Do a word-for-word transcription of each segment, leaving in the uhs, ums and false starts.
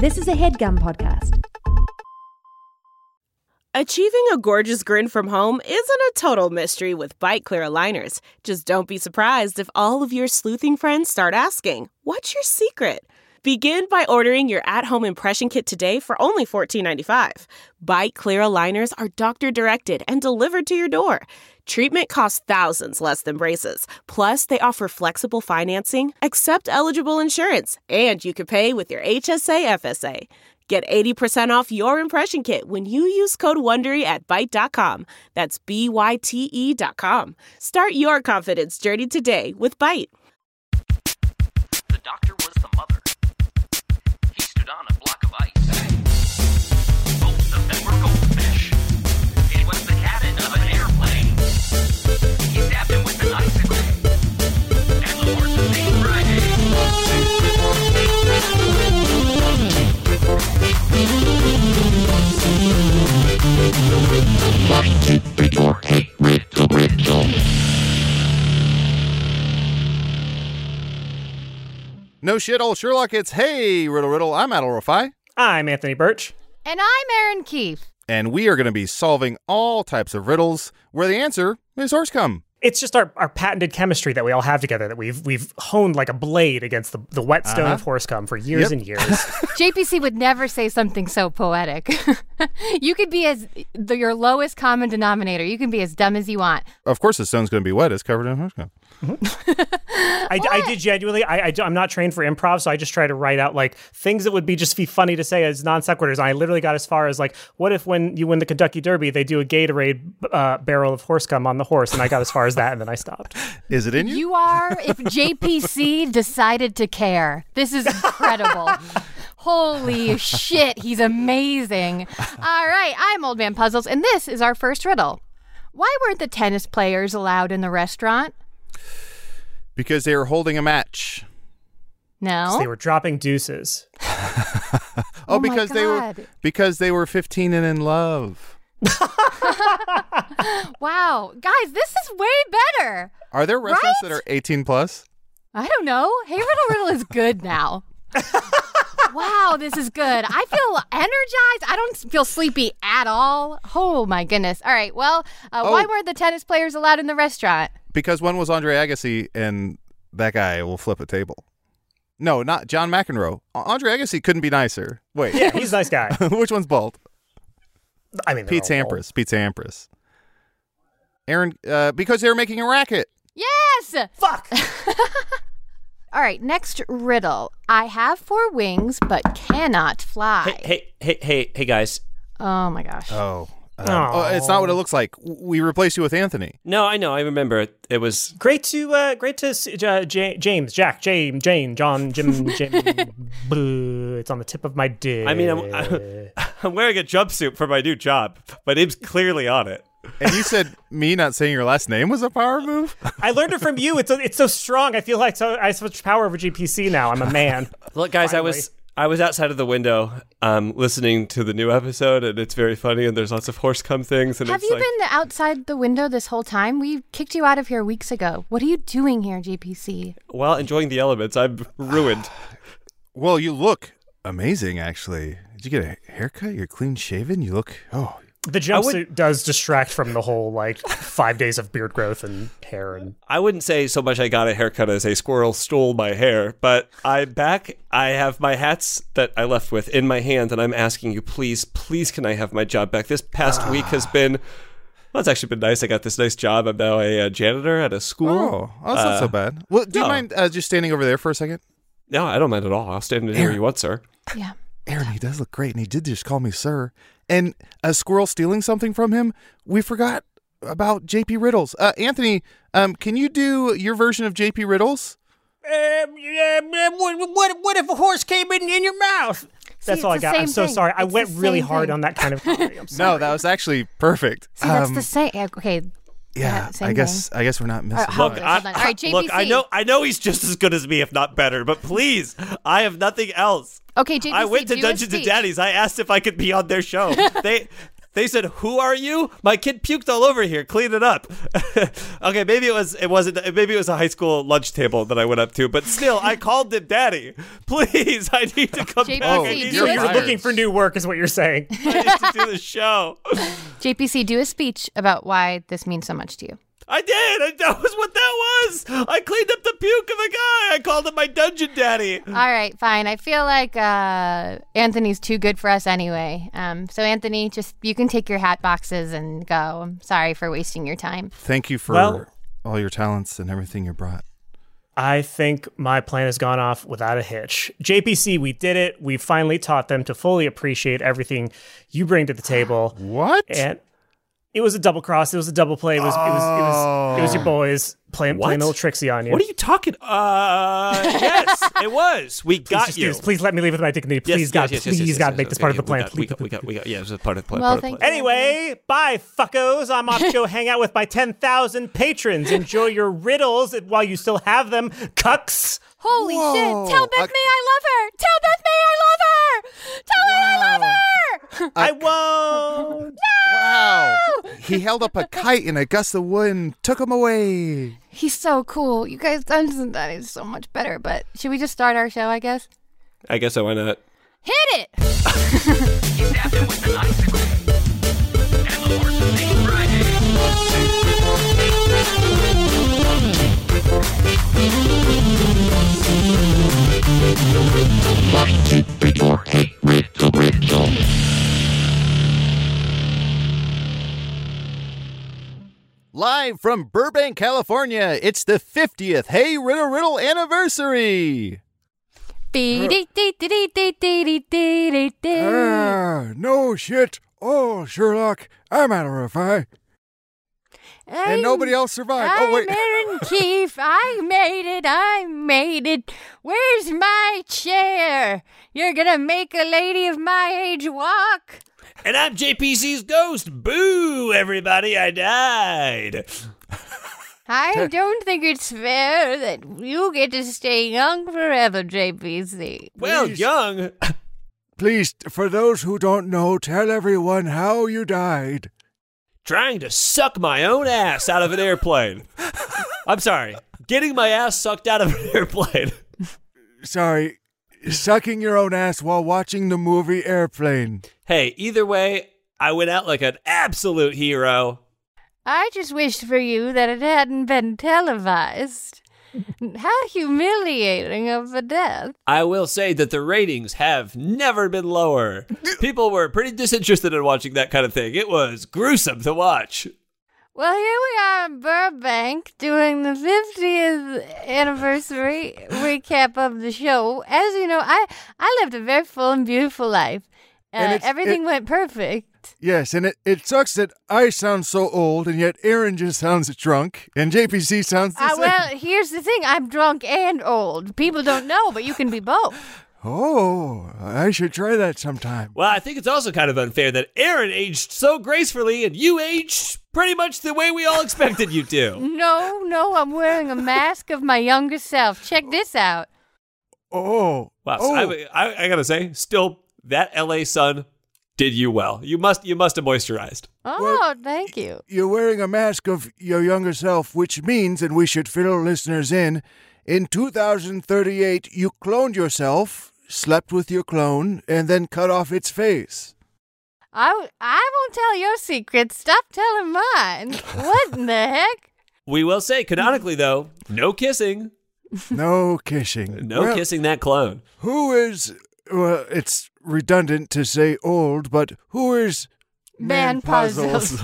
This is a HeadGum podcast. Achieving a gorgeous grin from home isn't a total mystery with Byte Clear aligners. Just don't be surprised if all of your sleuthing friends start asking, "What's your secret?" Begin by ordering your at-home impression kit today for only fourteen ninety-five. Byte Clear aligners are doctor-directed and delivered to your door. Treatment costs thousands less than braces. Plus, they offer flexible financing, accept eligible insurance, and you can pay with your H S A F S A. Get eighty percent off your impression kit when you use code WONDERY at byte dot com. That's B Y T E dot com. Start your confidence journey today with Byte. The doctor was the mother. He stood on a block of ice. Both of them were goldfish. It was the cabin of an airplane. He stabbed him with an icicle. And the horse was named Friday. No shit, old Sherlock, it's Hey Riddle Riddle. I'm Adal Rafai. I'm Anthony Birch. And I'm Erin Keefe. And we are going to be solving all types of riddles where the answer is Horsecum. It's just our, our patented chemistry that we all have together that we've we've honed like a blade against the, the whetstone Uh-huh. of Horsecum for years Yep. and years. J P C would never say something so poetic. You could be as the, your lowest common denominator. You can be as dumb as you want. Of course, the stone's going to be wet. It's covered in Horsecum. I, I did genuinely, I, I, I'm not trained for improv, so I just try to write out like things that would be just be funny to say as non sequiturs. And I literally got as far as like, what if when you win the Kentucky Derby, they do a Gatorade uh, barrel of Horsecum on the horse? And I got as far as that, and then I stopped. Is it in you? You are if J P C decided to care. This is incredible. Holy shit, he's amazing. All right, I'm Old Man Puzzles, and this is our first riddle. Why weren't the tennis players allowed in the restaurant? Because they were holding a match. No. They were dropping deuces. oh, Oh my because they were God. because they were fifteen and in love. Wow. Guys, this is way better. Are there restaurants Right? that are eighteen plus? I don't know. Hey Riddle Riddle is good now. Wow, this is good. I feel energized. I don't feel sleepy at all. Oh, my goodness. All right. Well, uh, Oh. why weren't the tennis players allowed in the restaurant? Because one was Andre Agassi, and that guy will flip a table. No, not John McEnroe. Andre Agassi couldn't be nicer. Wait, Yeah, he's a nice guy. which one's bald? I mean, they're Pete all- Sampras. Pete Sampras. Aaron, uh, because they were making a racket. Yes. Fuck. All right. Next riddle. I have four wings, but cannot fly. Hey, hey, hey, hey, hey, guys. Oh, my gosh. Oh. Uh, Aw. oh, it's not what it looks like. We replaced you with Anthony. No, I know. I remember it. It was. Great to, uh, great to see, uh, J- James, Jack, James, Jane, John, Jim, Jim. Boo, it's on the tip of my dick. I mean, I'm, I'm wearing a jumpsuit for my new job. My name's clearly on it. And you said me not saying your last name was a power move? I learned it from you. It's so, it's so strong. I feel like so I have such power over G P C now. I'm a man. Look, guys, Finally. I was I was outside of the window, um, listening to the new episode, and it's very funny. And there's lots of Horsecum things. And Have it's you like, been outside the window this whole time? We kicked you out of here weeks ago. What are you doing here, G P C? While enjoying the elements, I'm ruined. Well, you look amazing, actually. Did you get a haircut? You're clean shaven? You look, oh. The jumpsuit does distract from the whole like five days of beard growth and hair and. I wouldn't say so much I got a haircut as a squirrel stole my hair, but I'm back. I have my hats that I left with in my hand, and I'm asking you, please, please, can I have my job back? This past week has been, well, it's actually been nice. I got this nice job. I'm now a, uh janitor at a school. Oh, oh that's not so Uh, bad. Well, do you no. mind uh, just standing over there for a second? No, I don't mind at all. I'll stand in here you want, sir. Yeah. Aaron, he does look great, and he did just call me sir. And a squirrel stealing something from him, we forgot about J P Riddles. Uh, Anthony, um, can you do your version of J P Riddles? Um, what, what, what if a horse came in, in your mouth? That's it's all I the got. I'm same so thing. sorry. I It's went the really same hard thing. on that kind of comedy. I'm sorry. No, that was actually perfect. See, that's Um, the same. Okay. Yeah, same I guess thing. I guess we're not missing. All right, much. hold on, hold on. All right, J P C. Look, I know, I know he's just as good as me, if not better. But please, I have nothing else. Okay, J P C, I went to do a Dungeons and speech. Daddies. I asked if I could be on their show. They, They said, "Who are you?" My kid puked all over here. Clean it up. Okay, maybe it was it wasn't maybe it was a high school lunch table that I went up to, but still, I called him daddy. Please, I need to come J P C, back. Oh, I need do to- it. You're looking for new work, is what you're saying. I need to do the show. J P C, do a speech about why this means so much to you. I did. I, that was what that was. I cleaned up the puke of a guy. I called him my dungeon daddy. All right, fine. I feel like uh, Anthony's too good for us anyway. Um, so, Anthony, just you can take your hat boxes and go. I'm sorry for wasting your time. Thank you for Well- all your talents and everything you brought. I think my plan has gone off without a hitch. J P C, we did it. We finally taught them to fully appreciate everything you bring to the table. What? And it was a double cross. It was a double play. It was it was it was, it was your boys playing What? playing a little tricksy on you. What are you talking? Uh, yes, it was. We Please got just you. do this. Please let me leave with my dignity. Please, Yes, God, yes, yes, yes, please, yes, God, yes, make yes, this part okay, of the plan. We got, we Please. got, we got, we got, yeah, it was a part of the plan. Well, part of the thank plan. you. Anyway, bye, fuckos. I'm off to go hang out with my ten thousand patrons. Enjoy your riddles while you still have them, cucks. Holy Whoa, shit. Tell Beth I- May I love her. Tell Beth May I love her. Tell her I love her. I won't. Wow. He held up a kite and a gust of wind and took him away. He's so cool. You guys done that is so much better. But should we just start our show, I guess? I guess so. Why not? Hit it. He stabbed him with an icicle. And the horse's name Friday. Live from Burbank, California, it's the fiftieth Hey Riddle Riddle anniversary. Be-de-de-de-de-de-de-de. no shit. Oh, Sherlock, I'm out of a fire. And nobody else survived. Oh, wait. I'm Aaron Keefe. I made it. I made it. Where's my chair? You're gonna make a lady of my age walk? And I'm J P C's ghost. Boo, everybody! I died. I don't think it's fair that you get to stay young forever, J P C. Well, Please. young. Please, for those who don't know, tell everyone how you died. Trying to suck my own ass out of an airplane. I'm sorry. Getting my ass sucked out of an airplane. Sorry, sucking your own ass while watching the movie Airplane. Hey, either way, I went out like an absolute hero. I just wished for you that it hadn't been televised. How humiliating of a death. I will say that the ratings have never been lower. People were pretty disinterested in watching that kind of thing. It was gruesome to watch. Well, here we are in Burbank doing the fiftieth anniversary recap of the show. As you know, I, I lived a very full and beautiful life. Uh, And it's- everything it- went perfect. Yes, and it, it sucks that I sound so old, and yet Aaron just sounds drunk, and J P C sounds the Uh, same. well, here's the thing. I'm drunk and old. People don't know, but you can be both. Oh, I should try that sometime. Well, I think it's also kind of unfair that Aaron aged so gracefully and you aged pretty much the way we all expected you to. No, no, I'm wearing a mask of my younger self. Check this out. Oh, Wow, so oh. I, I, I gotta say, still, that L A sun did you well. You must, you must have moisturized. Oh, thank you. You're wearing a mask of your younger self, which means, and we should fill listeners in, in two thousand thirty-eight, you cloned yourself, slept with your clone, and then cut off its face. I, w- I won't tell your secrets. Stop telling mine. What in the heck? We will say, canonically though, no kissing, No kissing. no Well, kissing that clone. Who is, well, it's redundant to say old, but who is Man puzzles.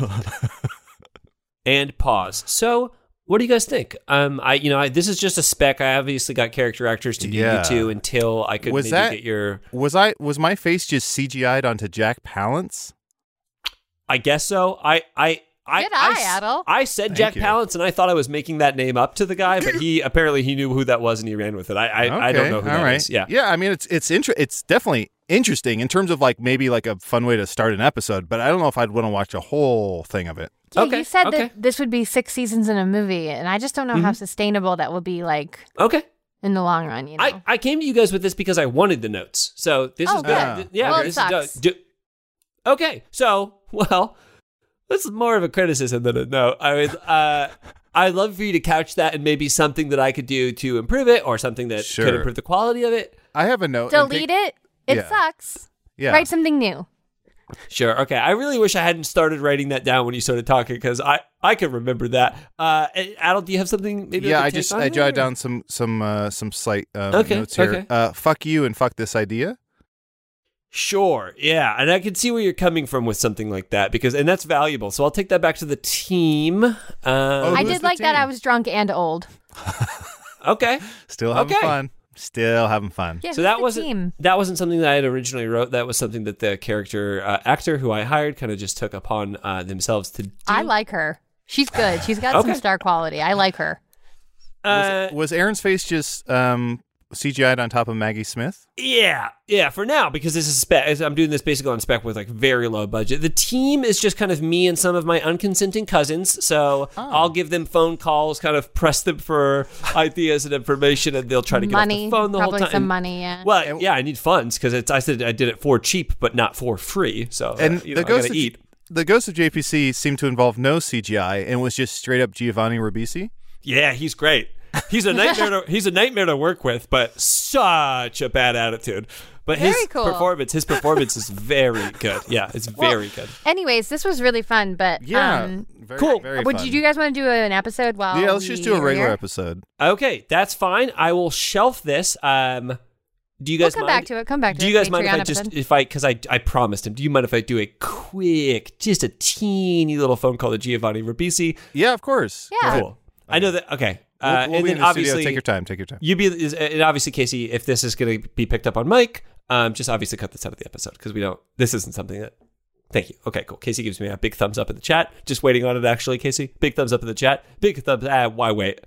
And pause. So, what do you guys think? Um, I, you know, I, this is just a spec. I obviously got character actors to do Yeah. you two until I could Was maybe that- get your. Was I was my face just C G I'd onto Jack Palance? I guess so. I, I, I, Good I eye, s- Adel. I said Thank Jack you. Palance, and I thought I was making that name up to the guy, but he apparently he knew who that was, and he ran with it. I, I, I don't know who all that right. is. Yeah. yeah. I mean, it's it's inter- It's definitely interesting in terms of like maybe like a fun way to start an episode, but I don't know if I'd want to watch a whole thing of it. Yeah, Okay, you said okay. that this would be six seasons in a movie, and I just don't know how sustainable that will be, like, Okay. in the long run, you know? I, I came to you guys with this because I wanted the notes. So this Oh, is good. good. Yeah. Well, it this sucks. is, do, Okay, so, well, this is more of a criticism than a no. I mean, uh, I'd love for you to couch that in maybe something that I could do to improve it or something that Sure. could improve the quality of it. I have a note. and Delete take- it. It Yeah. sucks. Yeah. Write something new. Sure. Okay. I really wish I hadn't started writing that down when you started talking because I, I can remember that. Uh, Adel, do you have something? Maybe Yeah, I, I could take just on I it, jotted or- down some some uh, some slight um, Okay, notes here. okay. Uh, fuck you and fuck this idea. Sure. Yeah, and I can see where you're coming from with something like that because, and that's valuable. So I'll take that back to the team. Uh, Oh, I who's did the like that. team? I was drunk and old. okay. Still having Okay. fun. Still having fun. Yeah, So who's that the wasn't team? that wasn't something that I had originally wrote. That was something that the character uh, actor who I hired kind of just took upon uh, themselves to do. I like her. She's good. She's got Okay. some star quality. I like her. Uh, Was Aaron's face just um, C G I'd on top of Maggie Smith? yeah, yeah. For now, because this is spec. I'm doing this basically on spec with like very low budget. The team is just kind of me and some of my unconsenting cousins. So Oh. I'll give them phone calls, kind of press them for ideas and information, and they'll try to get Money. off the phone the Probably whole time. some money, yeah. Well, yeah, I need funds because it's. I said I did it for cheap, but not for free. So And uh, you know, the I ghost gotta of eat. the ghost of J P C seemed to involve no C G I and was just straight up Giovanni Ribisi. Yeah, he's great. He's a nightmare. to, he's a nightmare to work with, but such a bad attitude. But his Very cool. performance, his performance is very good. Yeah, it's very good. Anyways, this was really fun, but Yeah, um, very, cool. Very would fun. you guys want to do an episode while Yeah, let's just do a we are regular here? episode. Okay, that's fine. I will shelf this. Um, do you We'll guys come mind? back to it. Come back to do it. you guys mind if Patreon I just episode. if I because I I promised him. Do you mind if I do a quick, just a teeny little phone call to Giovanni Ribisi? Yeah, of course. Yeah. Go Cool. I know that. Okay. We'll, Uh, we'll and be then in the obviously, studio. Take your time. Take your time. You be is- and obviously, Casey, if this is going to be picked up on mic, um, just obviously cut this out of the episode because we don't. This isn't something that. Thank you. Okay, cool. Casey gives me a big thumbs up in the chat. Just waiting on it. Actually, Casey, big thumbs up in the chat. Big thumbs. Ah, why wait?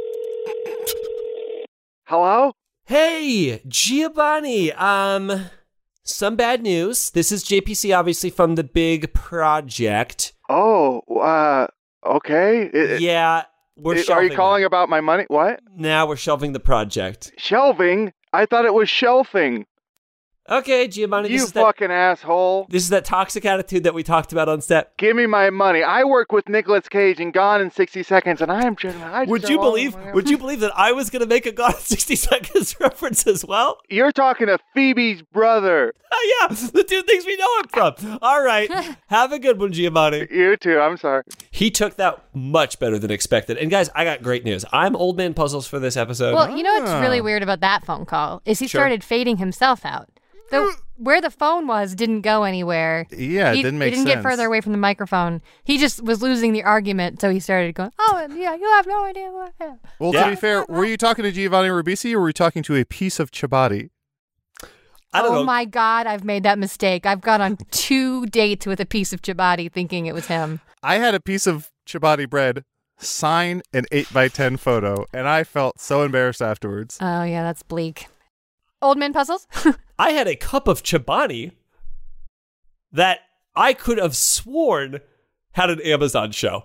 Hello? Hey, Giovanni. Um, some bad news. This is J P C, obviously from the big project. Oh, uh, okay. I- Yeah, we're. I- are shelving you calling it. about my money? What? Now we're shelving the project. Shelving? I thought it was shelving. Okay, Giovanni. This You is that. fucking asshole. This is that toxic attitude that we talked about on set. Give me my money. I work with Nicolas Cage and Gone in sixty seconds, and I am just. I just Would you don't- believe? Would you believe that I was going to make a Gone in sixty Seconds reference as well? You're talking to Phoebe's brother. Oh yeah, the two things we know him from. All right, have a good one, Giovanni. You too. I'm sorry. He took that much better than expected. And guys, I got great news. I'm Old Man Puzzles for this episode. Well, you know what's Ah. really weird about that phone call is he Sure. started fading himself out. The, where the phone was didn't go anywhere. Yeah, it he, didn't make He didn't get sense. further away from the microphone. He just was losing the argument, so he started going, "Oh, yeah, you have no idea what I am." Well, Yeah. to be fair, were you talking to Giovanni Ribisi or were you talking to a piece of ciabatta? I don't oh know. my God, I've made that mistake. I've gone on two dates with a piece of ciabatta thinking it was him. I had a piece of ciabatta bread sign an eight by ten photo, and I felt so embarrassed afterwards. Oh, yeah, that's bleak. Old Man Puzzles? I had a cup of Chobani that I could have sworn had an Amazon show.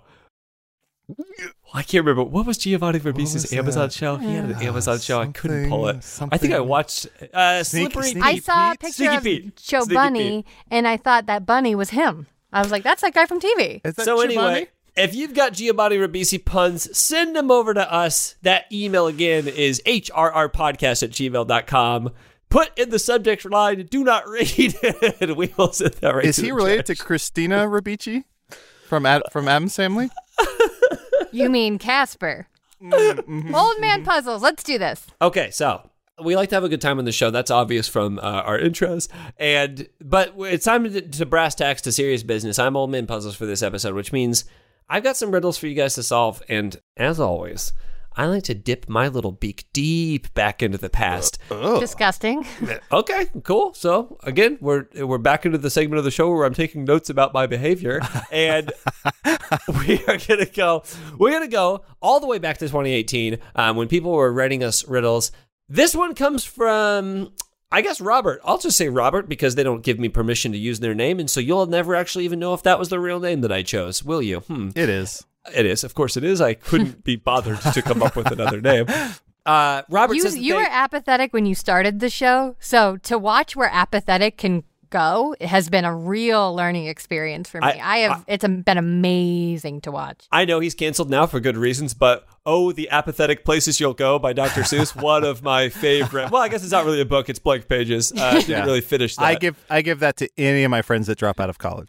I can't remember. What was Giovanni Ribisi's was Amazon that? show? He had an Uh, Amazon show. I couldn't pull it. something- I think I watched uh, Sneaky- Slippery Sneaky I saw a Pete? picture Sneaky of Pete. Joe Sneaky Bunny, and I thought that bunny was him. I was like, that's that guy from T V. Is that So ciabatta? anyway, if you've got Giovanni Ribisi puns, send them over to us. That email again is h r r podcast at gmail dot com. Put in the subject line, do not read, and we will send that right Is to he the related judge. to Christina Ribisi from Ad- from Adam's Family? You mean Casper. Mm-hmm. Old Man Puzzles. Let's do this. Okay, so we like to have a good time on the show. That's obvious from uh, our intros. And but it's time to, to brass tacks to serious business. I'm Old Man Puzzles for this episode, which means I've got some riddles for you guys to solve. And as always, I like to dip my little beak deep back into the past. Disgusting. Okay, cool. So again, we're we're back into the segment of the show where I'm taking notes about my behavior, and we are gonna go. We're gonna go all the way back to twenty eighteen um, when people were writing us riddles. This one comes from, I guess, Robert. I'll just say Robert because they don't give me permission to use their name, and so you'll never actually even know if that was the real name that I chose, will you? Hmm. It is. It is, of course, it is. I couldn't be bothered to come up with another name. Uh, Robert You, says that you they- were apathetic when you started the show, so to watch where apathetic can go, it has been a real learning experience for me. I, I- have. I- it's a, been amazing to watch. I know he's canceled now for good reasons, but oh, The Apathetic Places You'll Go by Doctor Seuss, one of my favorite. Well, I guess it's not really a book; it's blank pages. Uh, didn't Yeah. really finish that. I give I give that to any of my friends that drop out of college.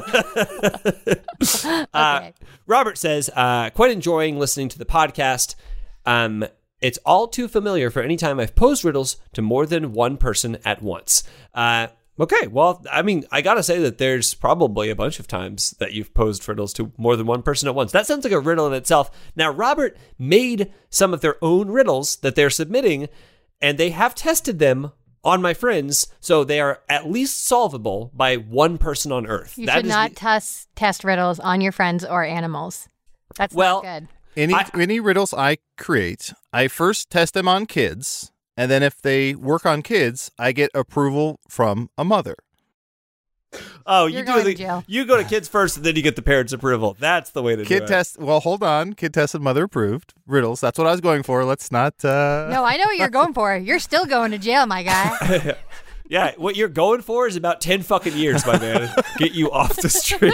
Okay. Robert says, uh, quite enjoying listening to the podcast. Um, it's all too familiar for any time I've posed riddles to more than one person at once. Uh, okay, well, I mean, I gotta say that there's probably a bunch of times that you've posed riddles to more than one person at once. That sounds like a riddle in itself. Now, Robert made some of their own riddles that they're submitting, and they have tested them on my friends, so they are at least solvable by one person on Earth. You That should is not the- test test riddles on your friends or animals. That's Well, not good. Any I- any riddles I create, I first test them on kids, and then if they work on kids, I get approval from a mother. Oh, you You're do going the, to jail. You go to kids first, and then you get the parents' approval. That's the way to do Kid it. test. Well, hold on. Kid tested, mother approved riddles. That's what I was going for. Let's not. Uh... No, I know what you're going for. You're still going to jail, my guy. Yeah, what you're going for is about ten fucking years, my man. Get you off the street.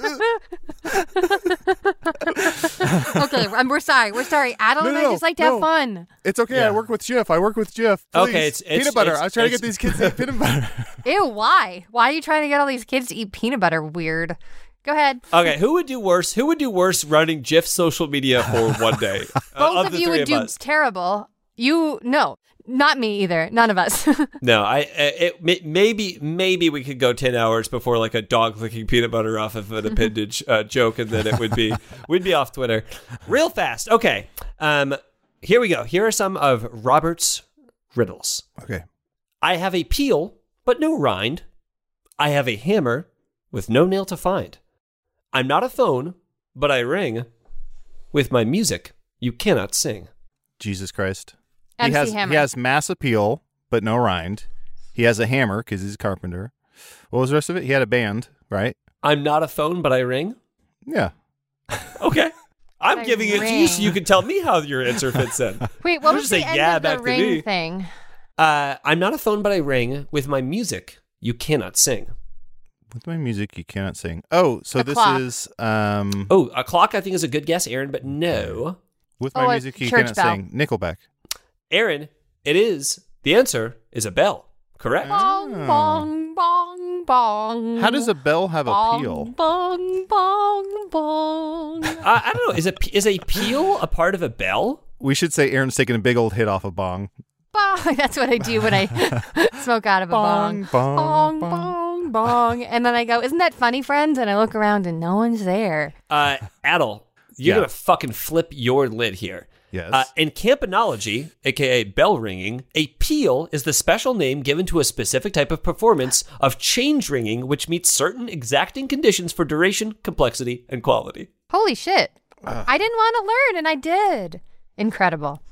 Okay, um, we're sorry. We're sorry. Adel No, and no, I no, just like to no. have fun. It's okay. Yeah. I work with Jif. I work with Jif. Please. Okay, it's- it's- peanut butter. it's- I was trying to it's- get these kids to eat peanut butter. Ew, why? Why are you trying to get all these kids to eat peanut butter? Weird. Go ahead. Okay, who would do worse? Who would do worse running Jif social media for one day? Uh, Both of of the you three would of do us. terrible. You, no, not me either. None of us. No, I. It, it, maybe, maybe we could go ten hours before like a dog licking peanut butter off of an appendage uh, joke, and then it would be we'd be off Twitter real fast. Okay, um, here we go. Here are some of Robert's riddles. Okay. I have a peel, but no rind. I have a hammer with no nail to find. I'm not a phone, but I ring. With my music, you cannot sing. Jesus Christ. M C he has Hammer. he has mass appeal, but no rind. He has a hammer because he's a carpenter. What was the rest of it? He had a band, right? I'm not a phone, but I ring. Yeah. Okay. I'm I giving it to you so ring. you can tell me how your answer fits in. Wait, what I'm was just the saying, end yeah, of the back to ring me. thing? Uh, I'm not a phone, but I ring. With my music, you cannot sing. With my music, you cannot sing. Oh, so A this clock. is um. Oh, a clock I think is a good guess, Aaron, but no. With Oh, my a music, you church cannot bell. sing. Nickelback. Aaron, it is. The answer is a bell. Correct. Bong, bong, bong, bong. How does a bell have a bong, peel? Bong, bong, bong. Uh, I don't know. Is a is a peel a part of a bell? We should say Aaron's taking a big old hit off a bong. Bong. That's what I do when I smoke out of a bong. Bong, Bong, bong, bong, bong. And then I go, isn't that funny, friends? And I look around and no one's there. Uh, Adel, you're Yeah. gonna fucking flip your lid here. Yes. Uh, in campanology, aka bell ringing, a peal is the special name given to a specific type of performance of change ringing, which meets certain exacting conditions for duration, complexity, and quality. Holy shit. I didn't want to learn and I did. Incredible.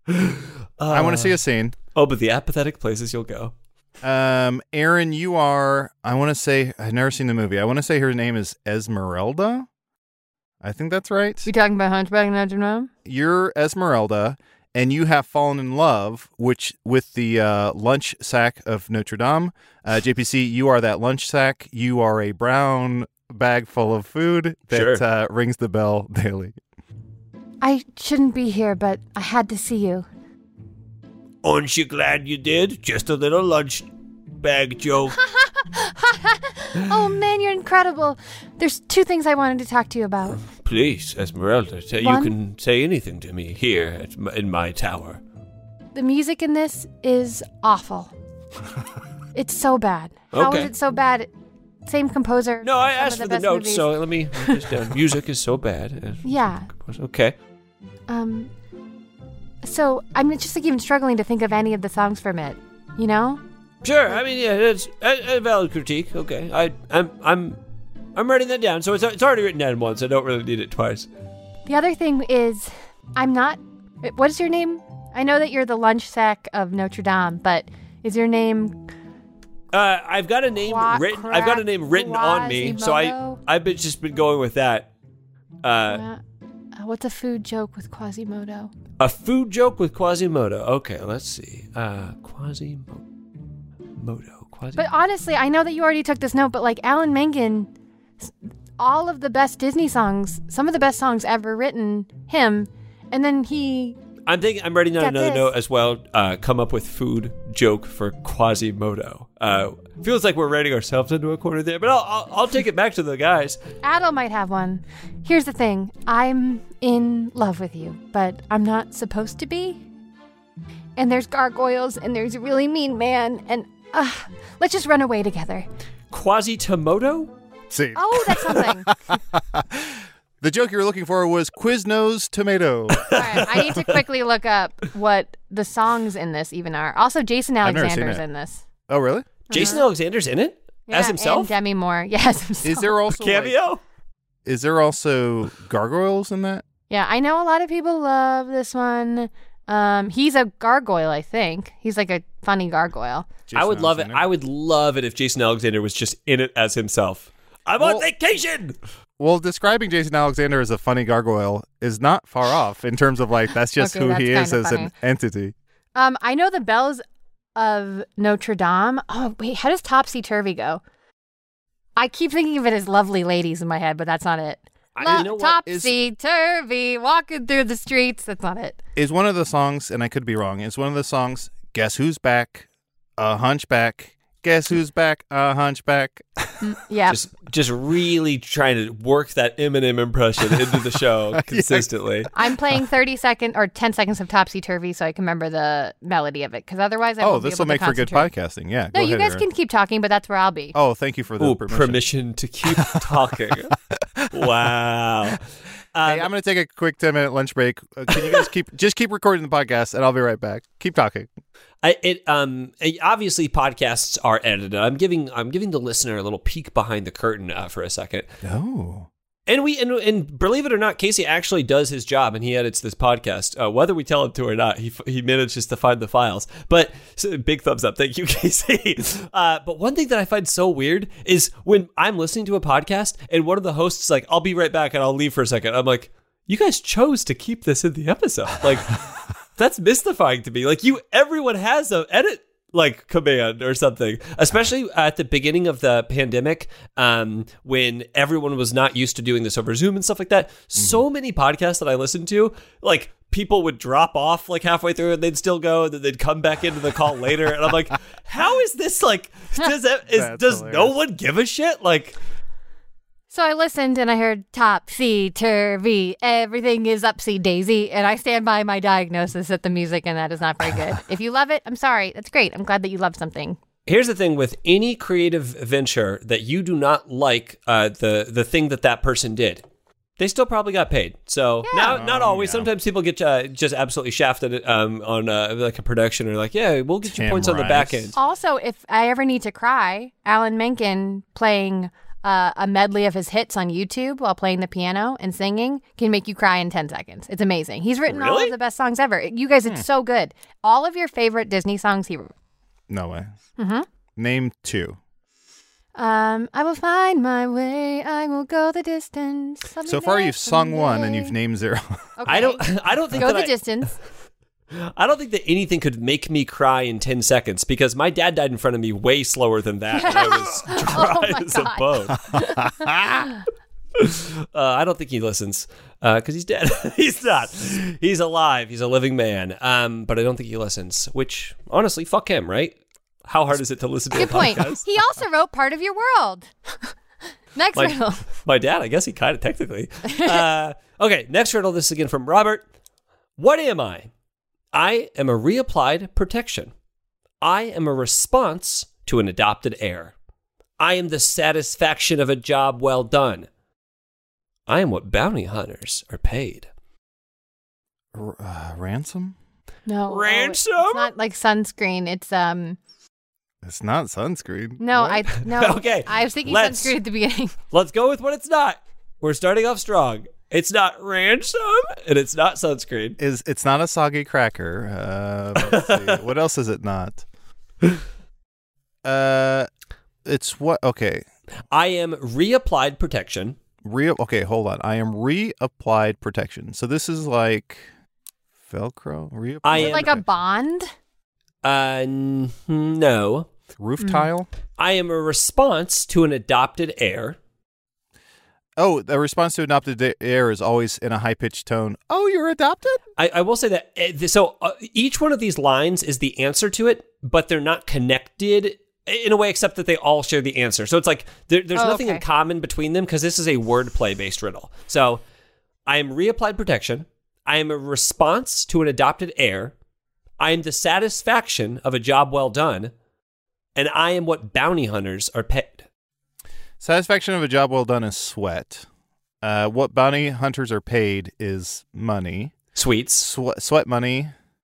I want to see a scene. Oh, but the apathetic places you'll go. Um, Aaron, you are. I want to say. I've never seen the movie. I want to say her name is Esmeralda. I think that's right. We talking about Hunchback of Notre Dame? You're Esmeralda, and you have fallen in love, which with the uh, lunch sack of Notre Dame. Uh, J P C, you are that lunch sack. You are a brown bag full of food that Sure. uh, rings the bell daily. I shouldn't be here, but I had to see you. Aren't you glad you did? Just a little lunch bag joke. Oh man, you're incredible. There's two things I wanted to talk to you about. Please, Esmeralda, say One- you can say anything to me here at my, in my tower. The music in this is awful. It's so bad. How is Okay. it so bad? Same composer. No, I some of asked for the best notes, movies. so let me write this down. Music is so bad. Yeah. Okay. Um. So I'm just like even struggling to think of any of the songs from it. You know? Sure. I mean, yeah, it's a, a valid critique. Okay. I, I'm, I'm, I'm writing that down. So it's it's already written down once. I don't really need it twice. The other thing is, I'm not. What is your name? I know that you're the lunch sack of Notre Dame, but is your name? Uh, I've got a name Qua- written. I've got a name written on me, so I, Quasimodo? I've been just been going with that. Uh, Uh, what's a food joke with Quasimodo? a food joke with Quasimodo. Okay, let's see. Uh, Quasimodo. Quasimodo. Quasimodo. But honestly, I know that you already took this note, but like Alan Menken, s- all of the best Disney songs, some of the best songs ever written, him, and then he. I'm thinking. I'm writing down Got another this. note as well. Uh, come up with food joke for Quasimodo. Uh, feels like we're writing ourselves into a corner there, but I'll, I'll I'll take it back to the guys. Adel might have one. Here's the thing: I'm in love with you, but I'm not supposed to be. And there's gargoyles, and there's a really mean man, and uh, let's just run away together. Quasitomodo? See, Oh, that's something. the joke you were looking for was Quiznos Tomato. All right, I need to quickly look up what the songs in this even are. Also, Jason I've never seen Alexander's it. in this. Oh, really? Jason Alexander's in it Yeah, as himself. And Demi Moore. Yes, himself. Is there also like- Cameo? is there also gargoyles in that? Yeah, I know a lot of people love this one. Um, he's a gargoyle, I think. He's like a funny gargoyle. I would love it. Alexander? I would love it if Jason Alexander was just in it as himself. I'm Well- on vacation. Well, describing Jason Alexander as a funny gargoyle is not far off in terms of like that's just Okay, who that's he is kinda as funny. an entity. Um, I know the bells of Notre Dame. Oh, wait, how does Topsy Turvy go? I keep thinking of it as Lovely Ladies in my head, but that's not it. I- Lo- you know what? Topsy Turvy, walking through the streets. That's not it. Is one of the songs, and I could be wrong, is one of the songs, Guess Who's Back? A Hunchback. Guess Who's Back? A Hunchback. Yeah. Just, just really trying to work that Eminem impression into the show consistently. I'm playing thirty seconds or ten seconds of Topsy Turvy so I can remember the melody of it, because otherwise I Oh, won't be this will able to make for good concentrate. podcasting. Yeah. No, go you ahead, guys Aaron. can keep talking, but that's where I'll be. Oh, thank you for the Ooh, permission. permission to keep talking. Wow. Um, Hey, I'm going to take a quick ten minute lunch break. Uh, can you guys keep just keep recording the podcast, and I'll be right back. Keep talking. I, it um it- obviously podcasts are edited. I'm giving I'm giving the listener a little peek behind the curtain uh, for a second. Oh. And we and, and believe it or not, Casey actually does his job, and he edits this podcast. Uh, whether we tell him to or not, he he manages to find the files. But so, big thumbs up, thank you, Casey. Uh, but one thing that I find so weird is when I'm listening to a podcast and one of the hosts is like, "I'll be right back," and I'll leave for a second. I'm like, "You guys chose to keep this in the episode." Like, that's mystifying to me. Like, you, everyone has a edit like command or something, especially at the beginning of the pandemic, um, when everyone was not used to doing this over Zoom and stuff like that. So many podcasts that I listened to, like, people would drop off like halfway through and they'd still go, and then they'd come back into the call later. And I'm like, how is this like, does that, is, That's does no hilarious. one give a shit? Like, So I listened and I heard Topsy Turvy, everything is upsy daisy, and I stand by my diagnosis that the music in that is not very good. If you love it, I'm sorry. That's great. I'm glad that you love something. here's the thing with any creative venture that you do not like uh, the, the thing that that person did. They still probably got paid. So now, not Oh, always. yeah. Sometimes people get uh, just absolutely shafted um, on uh, like a production, or like, yeah, we'll get you Tim points on the back Rice. end. Also, if I ever need to cry, Alan Menken playing uh, a medley of his hits on YouTube while playing the piano and singing can make you cry in ten seconds. It's amazing. He's written all Really? of the best songs ever. You guys, it's so good. All of your favorite Disney songs he wrote. No way. Mm-hmm. Name two. Um, I will find my way. I will go the distance. So far, you've sung one and you've named zero. Okay. I don't. I don't think go that the I, distance. I don't think that anything could make me cry in ten seconds, because my dad died in front of me way slower than that. And I was dry Oh my as a bone. uh, I don't think he listens because he's dead. He's not. He's alive. He's a living man. Um, but I don't think he listens. Which, honestly, fuck him, right? How hard is it to listen to Good a point. podcast? He also wrote Part of Your World. Next My, riddle. my dad, I guess he kind of technically. Uh, okay, next riddle. This is again from Robert. What am I? I am a reapplied protection. I am a response to an adopted heir. I am the satisfaction of a job well done. I am what bounty hunters are paid. R- uh, ransom? No. oh, Ransom? It's not like sunscreen. It's um. It's not sunscreen. No, What? I no. Okay, I was thinking let's- sunscreen at the beginning. Let's go with what it's not. We're starting off strong. It's not ransom, and it's not sunscreen. Is it's not a soggy cracker. Uh, let's see. What else is it not? Uh, it's what? Okay, I am reapplied protection. re. Okay, hold on. I am reapplied protection. So this is like Velcro. Reapplied. I Is it am- like a bond? Uh, n- no. Roof tile? I am a response to an adopted heir. Oh, the response to adopted da- heir is always in a high-pitched tone. Oh, you're adopted? I, I will say that, uh, th- so uh, each one of these lines is the answer to it, but they're not connected in a way except that they all share the answer. So it's like there, there's Oh, nothing okay. in common between them because this is a wordplay-based riddle. So I am reapplied protection. I am a response to an adopted heir. I am the satisfaction of a job well done. And I am what bounty hunters are paid. Satisfaction of a job well done is sweat. Uh, what bounty hunters are paid is money. Sweets. Swe- sweat money.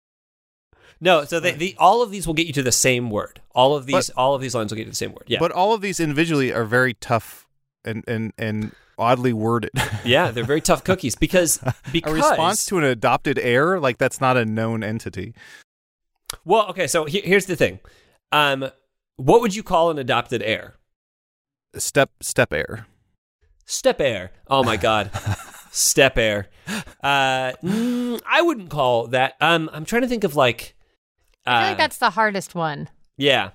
No, so they, the, all of these will get you to the same word. All of these, But- all of these lines will get you to the same word. Yeah, But all of these individually are very tough and, and, and oddly worded. yeah, they're very tough cookies because because A response to an adopted heir? Like, that's not a known entity. Well, okay, so he, here's the thing. Um, what would you call an adopted heir? Step step heir. Step heir. Oh my God, step heir. Uh, mm, I wouldn't call that. Um, I'm trying to think of like. Uh, I feel like that's the hardest one. yeah.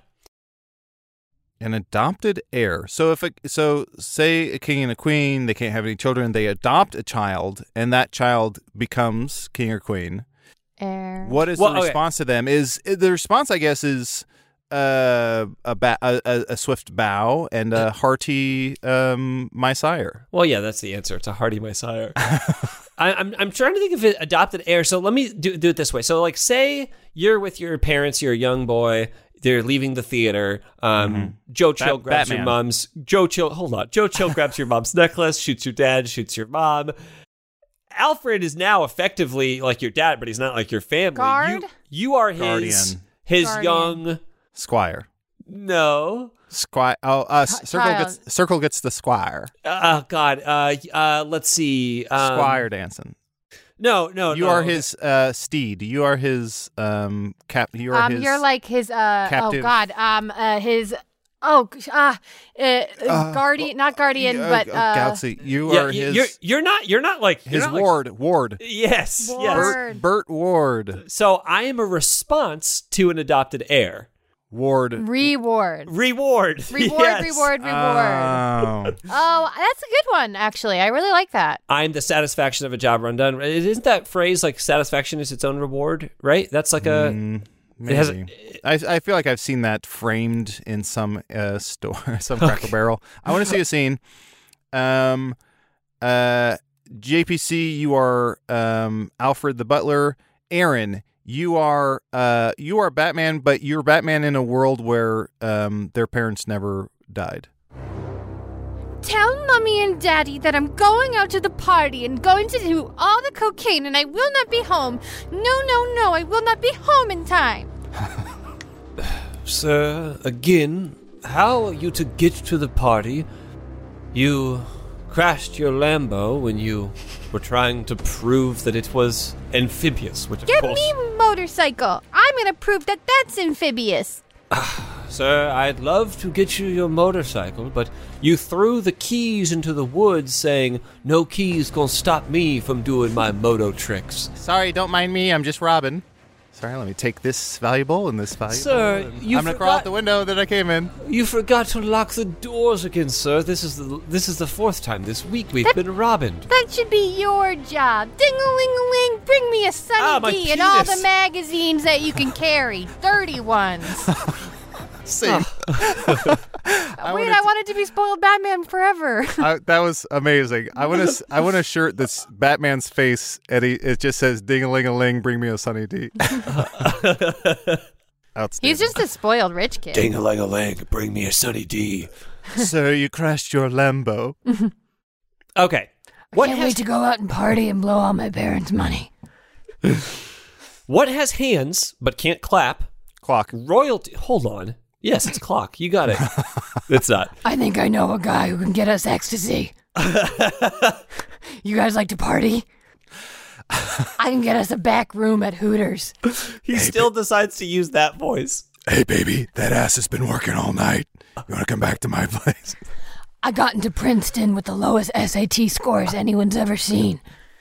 An adopted heir. So if a, so say a king and a queen, they can't have any children, they adopt a child and that child becomes king or queen. Air. What is Well, the okay. response to them? Is the response, I guess, is uh, a, ba- a a a swift bow and a hearty um, my sire. Well, yeah, that's the answer. It's a hearty my sire. I, I'm I'm trying to think of it adopted heir. So let me do do it this way. So like, say you're with your parents, you're a young boy. They're leaving the theater. Um, Joe Chill Bat- grabs your Batman. mom's. Joe Chill, hold on. Joe Chill grabs your mom's necklace, shoots your dad, shoots your mom. Alfred is now effectively like your dad, but he's not like your family. Guard? You, you are his Guardian. his Guardian. young. Squire. No. Squire. Oh, uh, Ch- circle child. gets circle gets the squire. Oh God. Uh, uh, let's see. Um, Squire dancing. No, no. You no. are his uh, steed. You are his um cap. You are Um, his. you're like his. Uh, oh captive- God. Um, uh, his. Oh, ah, uh, uh, guardian, not guardian, uh, but uh, uh, Galaxy. You Yeah, are y- his. you're you're not you're not like you're his not like- ward. Ward. yes, Ward. yes. Word. Bert, Bert Ward. So I am a response to an adopted heir. Ward. reward, Reward. reward, Yes. reward, reward. Oh. Oh, that's a good one. Actually, I really like that. I'm the satisfaction of a job run done. Isn't that phrase like satisfaction is its own reward? Right. That's like a. Mm, It has- maybe. I I feel like I've seen that framed in some uh, store, some Cracker Barrel. I want to see a scene. Um, uh, J P C, you are um Alfred the butler. Aaron, you are uh you are Batman, but you're Batman in a world where um their parents never died. Tell Mommy and Daddy that I'm going out to the party and going to do all the cocaine and I will not be home. No, no, no, I will not be home in time. Sir, again, how are you to get to the party? You crashed your Lambo when you were trying to prove that it was amphibious, which of Give course. me motorcycle. I'm going to prove that that's amphibious. Sir, I'd love to get you your motorcycle, but you threw the keys into the woods saying, no keys gonna stop me from doing my moto tricks. Sorry, don't mind me. I'm just Robin. Sorry, let me take this valuable and this valuable. Sir, and you I'm gonna crawl out forgot- the window that I came in. You forgot to lock the doors again, sir. This is the this is the fourth time this week we've That- been robbed. That should be your job. Ding-a-ling-a-ling, bring me a Sunny Ah, my D and all penis. the magazines that you can carry. Dirty ones. Same. Wait, wanted I to- wanted to be spoiled Batman forever. I, that was amazing. I want to. I want a shirt that's Batman's face, and he, it just says "Ding a ling a ling, bring me a Sunny D." Outstanding. He's just a spoiled rich kid. Ding a ling a ling, bring me a Sunny D. Sir, you crashed your Lambo. Okay. What Can't has, wait to go out and party and blow all my parents' money. what has hands but can't clap? Clock. Royalty. Hold on. Yes, it's clock. You got it. It's not. I think I know a guy who can get us ecstasy. You guys like to party? I can get us a back room at Hooters. He still decides to use that voice. Hey, baby, that ass has been working all night. You want to come back to my place? I got into Princeton with the lowest S A T scores anyone's ever seen.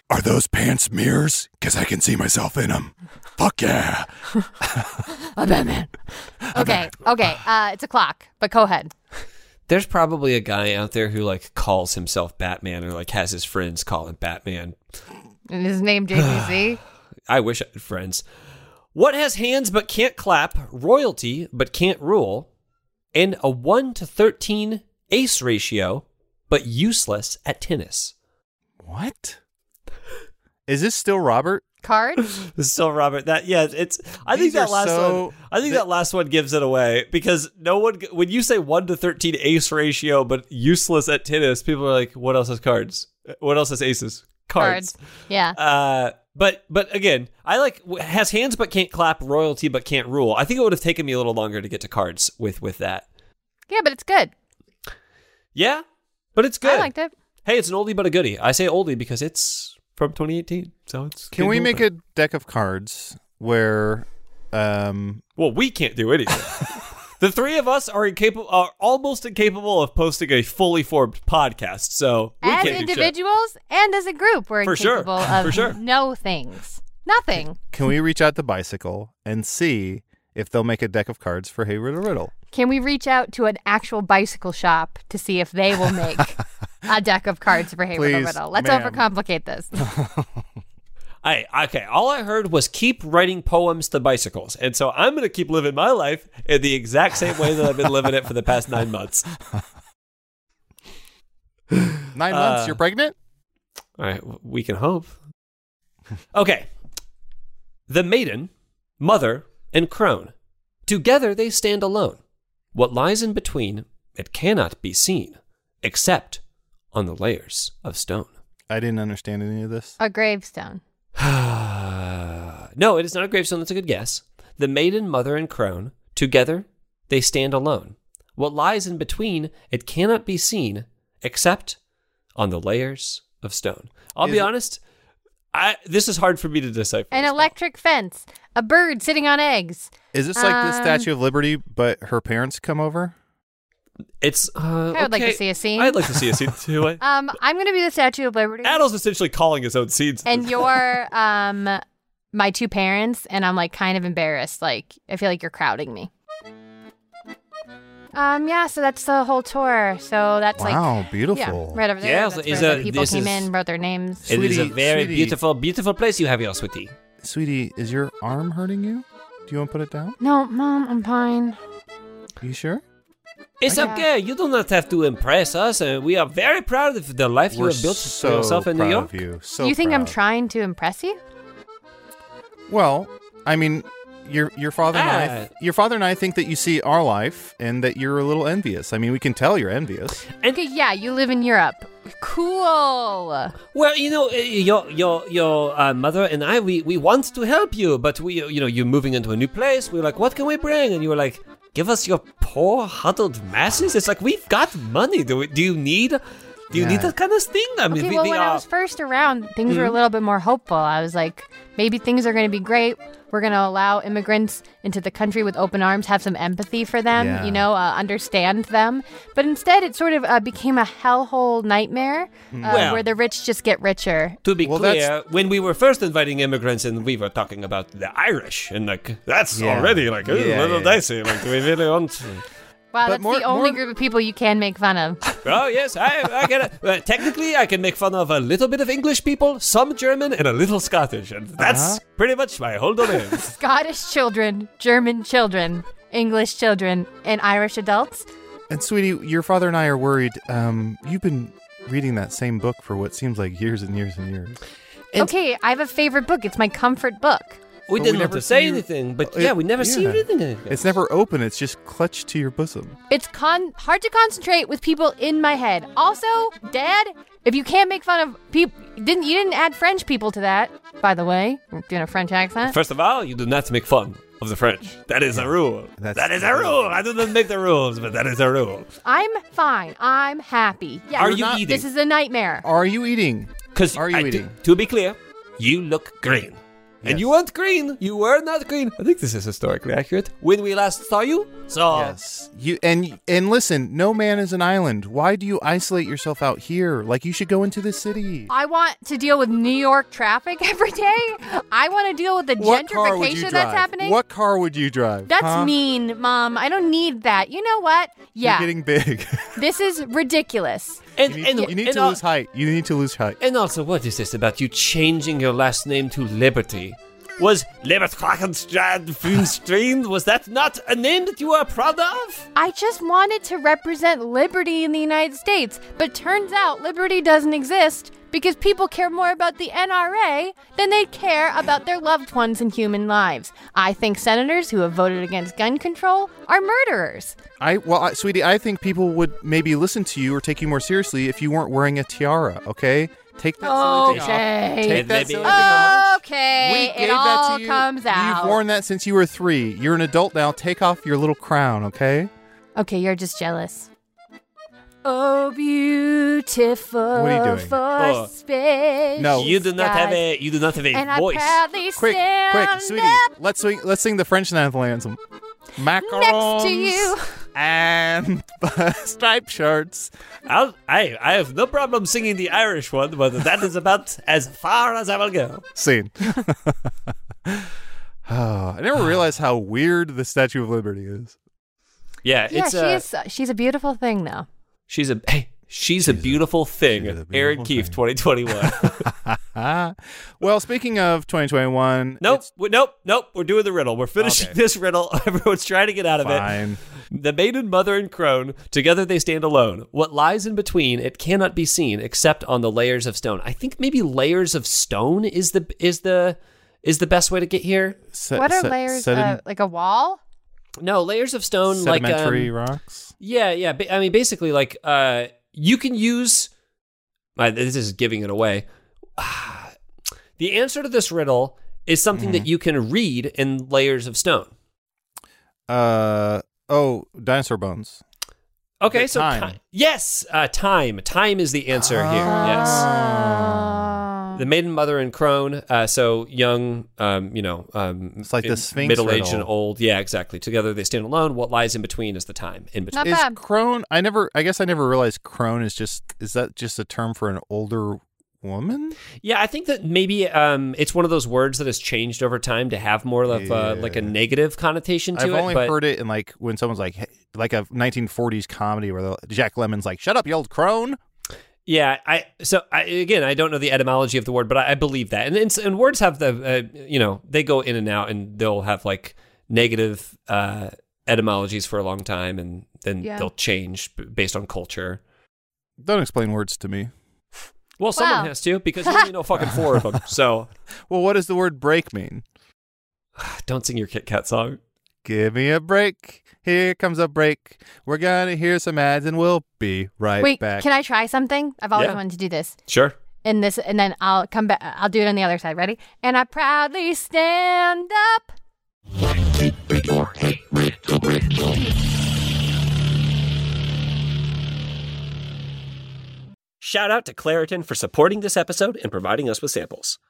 Are those pants mirrors? Because I can see myself in them. Fuck yeah. A Batman. Okay, okay. Uh, it's a clock, but go ahead. There's probably a guy out there who like calls himself Batman or like has his friends call him Batman. And his name J P C. I wish I had friends. What has hands but can't clap, royalty but can't rule, and a one to thirteen ace ratio, but useless at tennis? What? Is this still Robert? Cards? This is still Robert. That yeah, it's. I These think that are last so- one. I think that last one gives it away because no one. When you say one to thirteen ace ratio, but useless at tennis, people are like, "What else has cards? What else has aces? Cards." Yeah. Uh, but but again, I like has hands but can't clap, royalty but can't rule. I think it would have taken me a little longer to get to cards with with that. Yeah, but it's good. Yeah, but it's good. I liked it. Hey, it's an oldie but a goodie. I say oldie because it's from twenty eighteen, so it's. Can we make a deck of cards where, um, Well, we can't do anything. The three of us are incapable, are almost incapable of posting a fully formed podcast. So we As can't do shit. individuals and as a group, we're For sure. incapable of For sure. no things. Nothing. can we reach out to Bicycle and see if they'll make a deck of cards for Hey Riddle Riddle? Can we reach out to an actual bicycle shop to see if they will make a deck of cards for Hey Riddle Please, Riddle? Let's ma'am. overcomplicate this. I, okay, all I heard was keep writing poems to bicycles. And so I'm going to keep living my life in the exact same way that I've been living it for the past nine months. Nine Uh, months, you're pregnant? All right, w- we can hope. Okay. The maiden, mother, and crone. Together they stand alone. What lies in between, it cannot be seen, except on the layers of stone. I didn't understand any of this. A gravestone. No, it is not a gravestone. That's a good guess. The maiden, mother, and crone. Together they stand alone. What lies in between, it cannot be seen, except on the layers of stone. I'll Is be it- honest. I this is hard for me to decipher. An as well. electric fence. A bird sitting on eggs. Is this like the Um, Statue of Liberty, but her parents come over? It's. Uh, I would like to okay. see a scene. I'd like to see a scene too. Um, I'm going to be the Statue of Liberty. Adol's essentially calling his own scenes. And you're um my two parents, and I'm like kind of embarrassed. Like I feel like you're crowding me. Um, yeah, so that's the whole tour. So that's Wow, like beautiful. Yeah, right over there. Yeah, that's so where is the a- people this came is- in, wrote their names. It is a Sweetie, very sweetie. beautiful, beautiful place you have here, sweetie. Sweetie, is your arm hurting you? Do you want to put it down? No, Mom, I'm fine. You sure? It's Yeah. okay. You do not have to impress us. Uh, we are very proud of the life you We're have built so for yourself in proud New York. of you. So you think I'm proud. trying to impress you? Well, I mean, your your father and Ah. I, your father and I think that you see our life and that you're a little envious. I mean, we can tell you're envious. Okay, yeah, you live in Europe. Cool. Well, you know, uh, your your your uh, mother and I, we, we want to help you, but we, you know, you're moving into a new place. We're like, what can we bring? And you were like, give us your poor huddled masses. It's like we've got money. Do we, do you need? Do you Yeah. need that kind of thing? I mean, Okay, we, well, we when are. I was first around, things were a little bit more hopeful. I was like, maybe things are going to be great. We're going to allow immigrants into the country with open arms, have some empathy for them, Yeah. you know, uh, understand them. But instead, it sort of uh, became a hellhole nightmare uh, Well- where the rich just get richer. To be Well, clear, when we were first inviting immigrants and we were talking about the Irish, and like, that's Yeah. already like, ooh, Yeah, a little yeah. dicey. Like, do we really want to? Wow, But that's more- the only more- group of people you can make fun of. Oh, yes, I, I get it. Uh, technically, I can make fun of a little bit of English people, some German, and a little Scottish. And that's Uh-huh. pretty much my whole domain. Scottish children, German children, English children, and Irish adults. And sweetie, your father and I are worried. Um, you've been reading that same book for what seems like years and years and years. And- Okay, I have a favorite book. It's my comfort book. We But didn't we have never to say see you- anything, but It- yeah, we never see you yeah. reading anything. It's never open. It's just clutched to your bosom. It's con- hard to concentrate with people in my head. Also, Dad, if you can't make fun of people, didn't you didn't add French people to that? By the way, you're doing a French accent. First of all, you do not make fun of the French. That is a rule. That's- that is a rule. I do not make the rules, but that is a rule. I'm fine. I'm happy. Yeah, Are this- you not- eating? This is a nightmare. Are you eating? Because Are you eating? To be clear, you look green. And you weren't green. You were not green. I think this is historically accurate. When we last saw you. So Yes. You and and listen, no man is an island. Why do you isolate yourself out here? Like you should go into the city. I want to deal with New York traffic every day. I want to deal with the What car would you gentrification drive? that's happening. What car would you drive? That's huh? mean, Mom. I don't need that. You know what? Yeah. You're getting big. This is ridiculous. and you need, and, you need and to al- lose height. You need to lose height. And also, what is this about you changing your last name to Liberty? Was Libertkrakenstrand Funstrand, was that not a name that you were proud of? I just wanted to represent liberty in the United States, but turns out liberty doesn't exist because people care more about the N R A than they care about their loved ones and human lives. I think senators who have voted against gun control are murderers. I well, I, sweetie, I think people would maybe listen to you or take you more seriously if you weren't wearing a tiara. Okay, take that silly thing off. Okay. Take that Maybe- silly thing off. Okay, We it gave all that to you. comes out. You've worn that since you were three. You're an adult now. Take off your little crown, okay? Okay, you're just jealous. Oh, beautiful What are you doing? for Oh. space. No. You do not have skies. a you do not have a And I voice. proudly Quick, stand quick, sweetie. up Let's sing. Let's sing the French national anthem. Macarons next to you. and striped shirts. I'll, I I have no problem singing the Irish one, but that is about as far as I will go. Scene. Oh, I never realized how weird the Statue of Liberty is. Yeah, Yeah, it's uh, she's she's a beautiful thing, though. she's a hey, she's, a beautiful thing. she's a beautiful Aaron Keefe, thing. twenty twenty-one. Well, speaking of twenty twenty-one, Nope, it's w- nope, nope. We're doing the riddle. We're finishing Okay. this riddle. Everyone's trying to get out of fine. it. The maiden, mother, and crone, together they stand alone. What lies in between, it cannot be seen except on the layers of stone. I think maybe layers of stone is the is the is the best way to get here. Se- What are se- layers? sediment- Uh, like a wall? No, layers of stone, like sedimentary um, rocks? yeah, yeah. ba- I mean, basically, like uh, you can use. Uh, this is giving it away. The answer to this riddle is something that you can read in layers of stone. Uh oh, dinosaur bones. Okay, The so time. ti- yes, uh, time. Time is the answer here. Yes. Oh. The maiden, mother, and crone. Uh, so young, um, you know, um, It's like the in- Sphinx middle-aged and riddle. old. Yeah, exactly. Together they stand alone. What lies in between is the time in between. Not Is bad. crone? I never. I guess I never realized crone is just. Is that just a term for an older woman? Yeah, I think that maybe um, it's one of those words that has changed over time to have more of uh, like a Yeah. negative connotation to I've it. only but heard it in like when someone's like, hey, like a nineteen forties comedy where the, Jack Lemmon's like, "Shut up, you old crone." yeah, I so I, again, I don't know the etymology of the word, but I, I believe that. And, and and words have the uh, you know they go in and out, and they'll have like negative uh, etymologies for a long time, and then Yeah. they'll change b- based on culture. Don't explain words to me. Well, someone Wow. has to because you only know fucking four of them. So Well, what does the word break mean? don't sing your Kit Kat song. Give me a break. Here comes a break. We're gonna hear some ads and we'll be right Wait, back. can I try something? I've always Yeah. wanted to do this. Sure. And this, and then I'll come back. I'll do it on the other side. Ready? And I proudly stand up. Shout out to Claritin for supporting this episode and providing us with samples.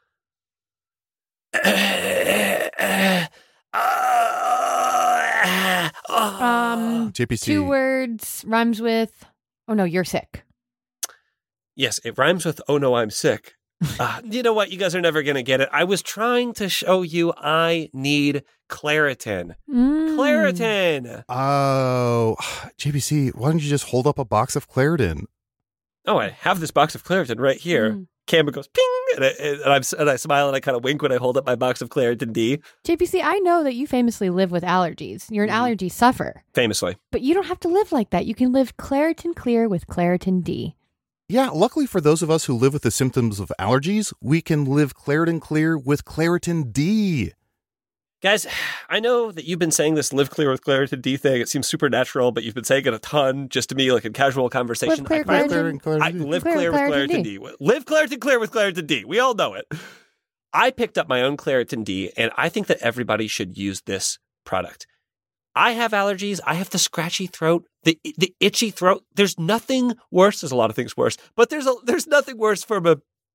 Um, J P C. two words rhymes with. Oh no, you're sick. Yes, it rhymes with "Oh no, I'm sick." Uh, you know what? You guys are never going to get it. I was trying to show you I need Claritin. Mm. Claritin! Oh, J P C. Why don't you just hold up a box of Claritin? Oh, I have this box of Claritin right here. Mm. Camera goes ping, and I, and, I'm, and I smile and I kind of wink when I hold up my box of Claritin D, J P C, I know that you famously live with allergies. You're an Mhm. allergy sufferer, famously. but you don't have to live like that. You can live Claritin Clear with Claritin D. Yeah, luckily for those of us who live with the symptoms of allergies, we can live Claritin Clear with Claritin D. Guys, I know that you've been saying this live clear with Claritin D thing. It seems supernatural, but you've been saying it a ton just to me, like in casual conversation. Live clear, I- Claritin. Claritin, I Claritin D. live Clear clear, with with Claritin Claritin D. D. Live Claritin clear with Claritin D. We all know it. I picked up my own Claritin D, and I think that everybody should use this product. I have allergies. I have the scratchy throat, the the itchy throat. There's nothing worse. There's a lot of things worse, but there's a there's nothing worse from a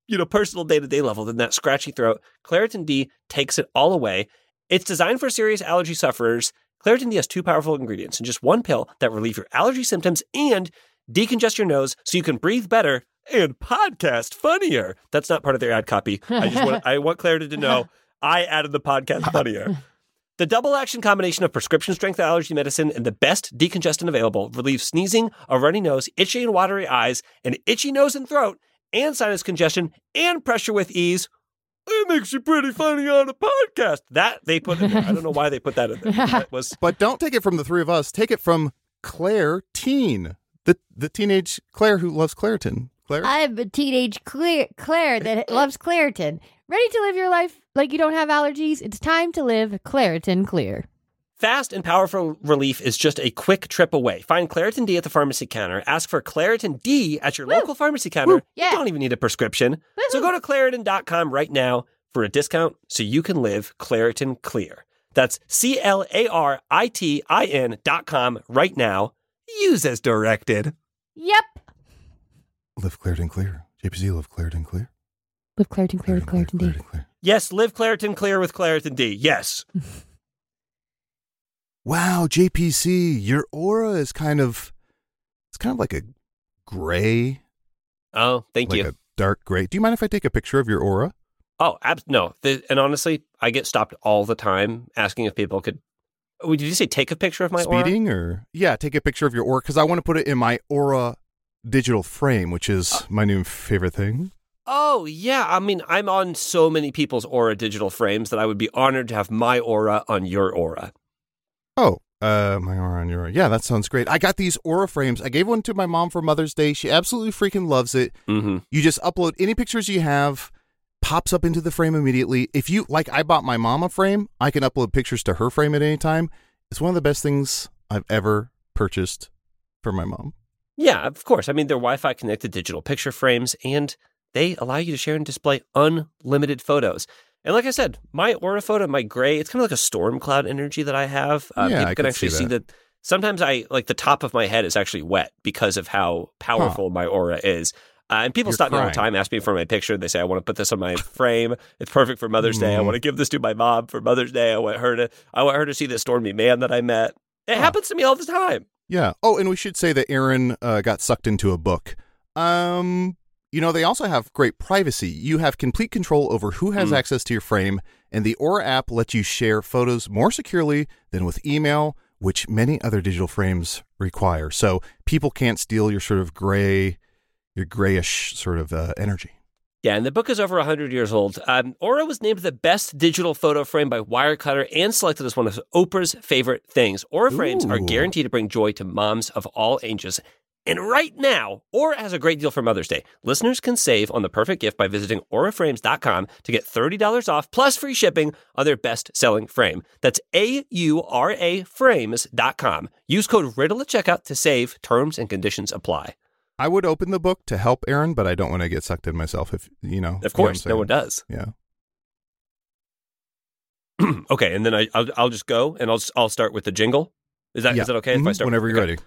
you know, personal day-to-day level than that scratchy throat. Claritin D takes it all away. It's designed for serious allergy sufferers. Claritin D has two powerful ingredients in just one pill that relieve your allergy symptoms and decongest your nose so you can breathe better and podcast funnier. That's not part of their ad copy. I just want I want Claritin to know I added the podcast funnier. The double-action combination of prescription-strength allergy medicine and the best decongestant available relieves sneezing, a runny nose, itchy and watery eyes, an itchy nose and throat, and sinus congestion, and pressure with ease. It makes you pretty funny on a podcast. That they put in there. I don't know why they put that in there. That was... But don't take it from the three of us. Take it from Claire Teen, the the teenage Claire who loves Claritin. Claire? I'm a teenage Claire, Claire that loves Claritin. Ready to live your life like you don't have allergies? It's time to live Claritin Clear. Fast and powerful relief is just a quick trip away. Find Claritin D at the pharmacy counter. Ask for Claritin D at your Woo. local pharmacy counter. Woo. Yeah. You don't even need a prescription. Woo-hoo. So go to Claritin dot com right now for a discount so you can live Claritin Clear. That's C L A R I T I N dot com right now. Use as directed. Yep. Live Claritin Clear. J P C, live Claritin Clear. Live Claritin Clear with Claritin D. Clear. Yes, live Claritin Clear with Claritin D. Yes. Wow, J P C, your aura is kind of, it's kind of like a gray. Oh, thank like you. a dark gray. Do you mind if I take a picture of your aura? Oh, ab- no. The, and honestly, I get stopped all the time asking if people could. Oh, did you say take a picture of my aura? Speeding or? Yeah, take a picture of your aura because I want to put it in my aura digital frame, which is uh, my new favorite thing. Oh, yeah. I mean, I'm on so many people's aura digital frames that I would be honored to have my aura on your aura. Oh, uh, my aura on your aura. Yeah, that sounds great. I got these aura frames. I gave one to my mom for Mother's Day. She absolutely freaking loves it. Mm-hmm. You just upload any pictures you have, pops up into the frame immediately. If you, like I bought my mom a frame, I can upload pictures to her frame at any time. It's one of the best things I've ever purchased for my mom. Yeah, of course. I mean, they're Wi-Fi connected digital picture frames, and they allow you to share and display unlimited photos. And like I said, my aura photo, my gray, it's kind of like a storm cloud energy that I have. Uh, yeah, people I can can actually see see that. that. Sometimes I, like the top of my head is actually wet because of how powerful my aura is. Uh, and people You're stop me all the crying. time, ask me for my picture. They say, I want to put this on my frame. It's perfect for Mother's Day. I want to give this to my mom for Mother's Day. I want her to, I want her to see this stormy man that I met. It Huh. happens to me all the time. Yeah. Oh, and we should say that Aaron uh, got sucked into a book. Um, you know, they also have great privacy. You have complete control over who has Mm. access to your frame, and the Aura app lets you share photos more securely than with email, which many other digital frames require. So people can't steal your sort of gray, your grayish sort of uh, energy. Yeah, and the book is over one hundred years old. Um, Aura was named the best digital photo frame by Wirecutter and selected as one of Oprah's favorite things. Aura frames are Ooh. guaranteed to bring joy to moms of all ages. And right now, Aura has a great deal for Mother's Day. Listeners can save on the perfect gift by visiting aura frames dot com to get thirty dollars off plus free shipping on their best-selling frame. That's A U R A frames dot com. Use code RIDDLE at checkout to save. Terms and conditions apply. I would open the book to help Aaron, but I don't want to get sucked in myself. If you know, Of you know what course, I'm no one saying. does. Yeah. Okay, and then I, I'll, I'll just go and I'll I'll start with the jingle. Is that Yeah. is that okay if I Mhm. start Whenever with, you're okay. ready.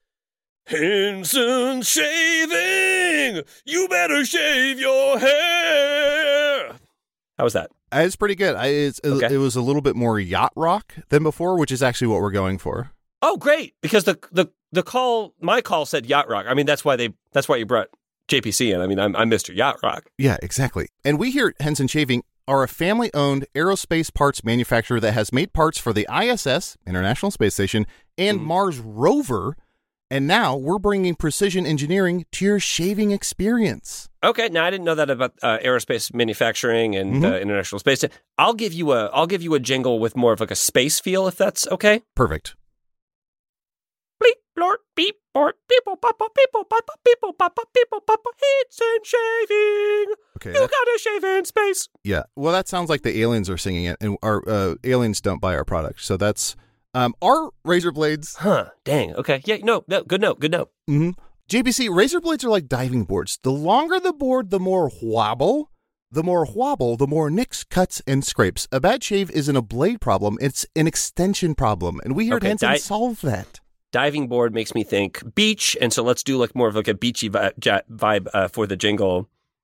Henson Shaving, you better shave your hair. How was that? Uh, It's pretty good. I, it's, it- Okay. it was a little bit more yacht rock than before, which is actually what we're going for. Oh, great! Because the the the call, my call said yacht rock. I mean, that's why they that's why you brought J P C in. I mean, I'm I'm Mister Yacht Rock. Yeah, exactly. And we here at Henson Shaving are a family-owned aerospace parts manufacturer that has made parts for the I S S, International Space Station, and Mm. Mars rover. And now we're bringing precision engineering to your shaving experience. Okay, now I didn't know that about uh, aerospace manufacturing and Mhm. uh, international space. I'll give you a I'll give you a jingle with more of like a space feel, if that's okay. Perfect. Bleep, blort, beep, bort, people, papa, people, papa, people, papa, people, papa, hits and shaving. Okay. You that- gotta shave in space. yeah. Well, that sounds like the aliens are singing it, and our uh, aliens don't buy our product. So that's um, our razor blades. Huh, dang. Okay. Yeah, no, no, good note, good note. Mm-hmm. J P C, razor blades are like diving boards. The longer the board, the more wobble. The more wobble, the more nicks, cuts, and scrapes. A bad shave isn't a blade problem. It's an extension problem. And we here Okay, at Henson di- solve that. Diving board makes me think beach, and so let's do like more of like a beachy vi- ja- vibe uh, for the jingle.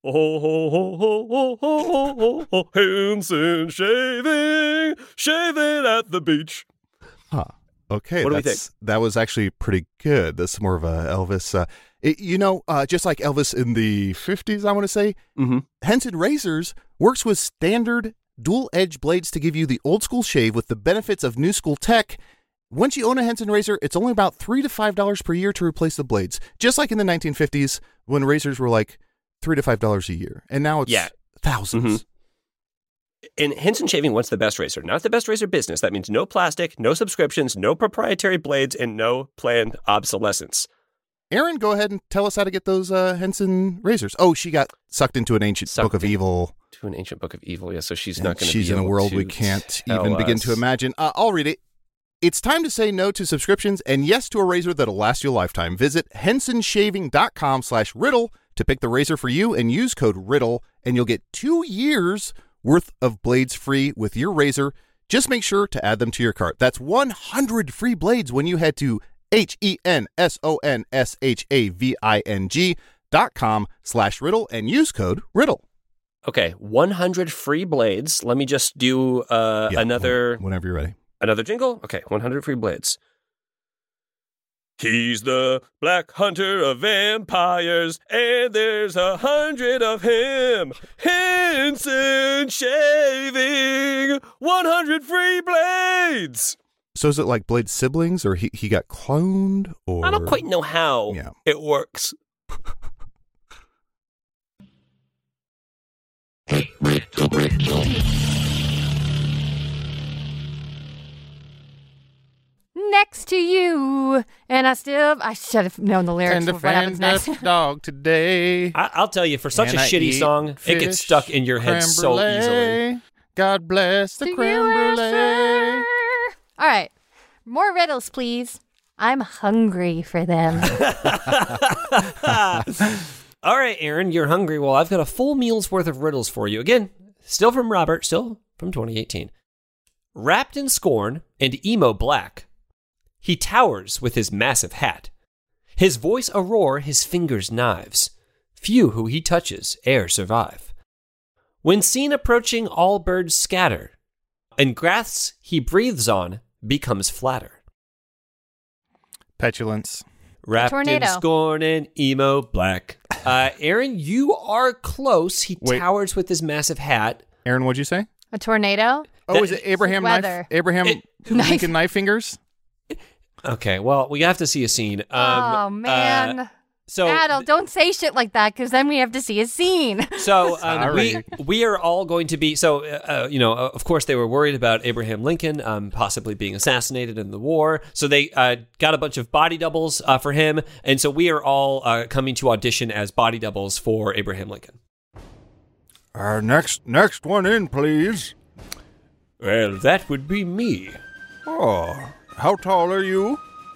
Oh, ho, ho, ho, ho, ho, ho, ho, Henson shaving, shaving at the beach. Huh. Okay, What do we that's, that was actually pretty good. That's more of a Elvis. Uh, it, you know, uh, just like Elvis in the fifties, I want to say, Mm-hmm. Henson Razors works with standard dual-edge blades to give you the old-school shave with the benefits of new-school tech. Once you own a Henson razor, it's only about three to five dollars per year to replace the blades, just like in the nineteen fifties when razors were like three to five dollars a year, and now it's Yeah. thousands. Mhm. And Henson Shaving wants the best razor, not the best razor business. That means no plastic, no subscriptions, no proprietary blades, and no planned obsolescence. Aaron, go ahead and tell us how to get those uh, Henson razors. Oh, she got sucked into an ancient Sucked book of in- evil. To an ancient book of evil, yeah. So she's and not going to. She's be in a able world to we can't tell even begin us. to imagine. Uh, I'll read it. It's time to say no to subscriptions and yes to a razor that'll last you a lifetime. Visit hensonshaving.com slash riddle to pick the razor for you and use code riddle, and you'll get two years worth of blades free with your razor. Just make sure to add them to your cart. That's one hundred free blades when you head to H-E-N-S-O-N-S-H-A-V-I-N-G dot com slash riddle and use code riddle. Okay, one hundred free blades. Let me just do uh, Yeah, another whenever you're ready. another jingle. Okay, one hundred free blades. He's the Black Hunter of vampires, and there's a hundred of him. Henson Shaving, one hundred free blades. So is it like Blade siblings, or he, he got cloned, or I don't quite know how Yeah. it works. Next to you, and I still I should have known the lyrics and for what happens defend next. that dog today. I- I'll tell you, for such And a I shitty eat song, it fish, gets stuck in your head creme so brulee. easily. God bless the To creme you, brulee. sir. All right, more riddles, please. I'm hungry for them. All right, Aaron, you're hungry. Well, I've got a full meal's worth of riddles for you. Again, still from Robert, still from twenty eighteen. Wrapped in scorn and emo black, he towers with his massive hat. His voice a roar, his fingers knives. Few who he touches e'er survive. When seen approaching, all birds scatter, and grass he breathes on becomes flatter. Petulance. Wrapped Tornado. in scorn and emo black. Uh, Aaron, you are close. He Wait. towers with his massive hat. Aaron, what'd you say? A tornado? Oh, That- is it Abraham Weather. knife? Abraham It- Lincoln knife fingers? Okay, well, we have to see a scene. Um, oh man, uh, so, Adel, don't say shit like that, because then we have to see a scene. so um, we Sorry. we are all going to be. So, uh, uh, you know, uh, of course, they were worried about Abraham Lincoln um, possibly being assassinated in the war. So they uh, got a bunch of body doubles uh, for him, and so we are all uh, coming to audition as body doubles for Abraham Lincoln. Our next next one in, please. Well, that would be me. Oh, how tall are you?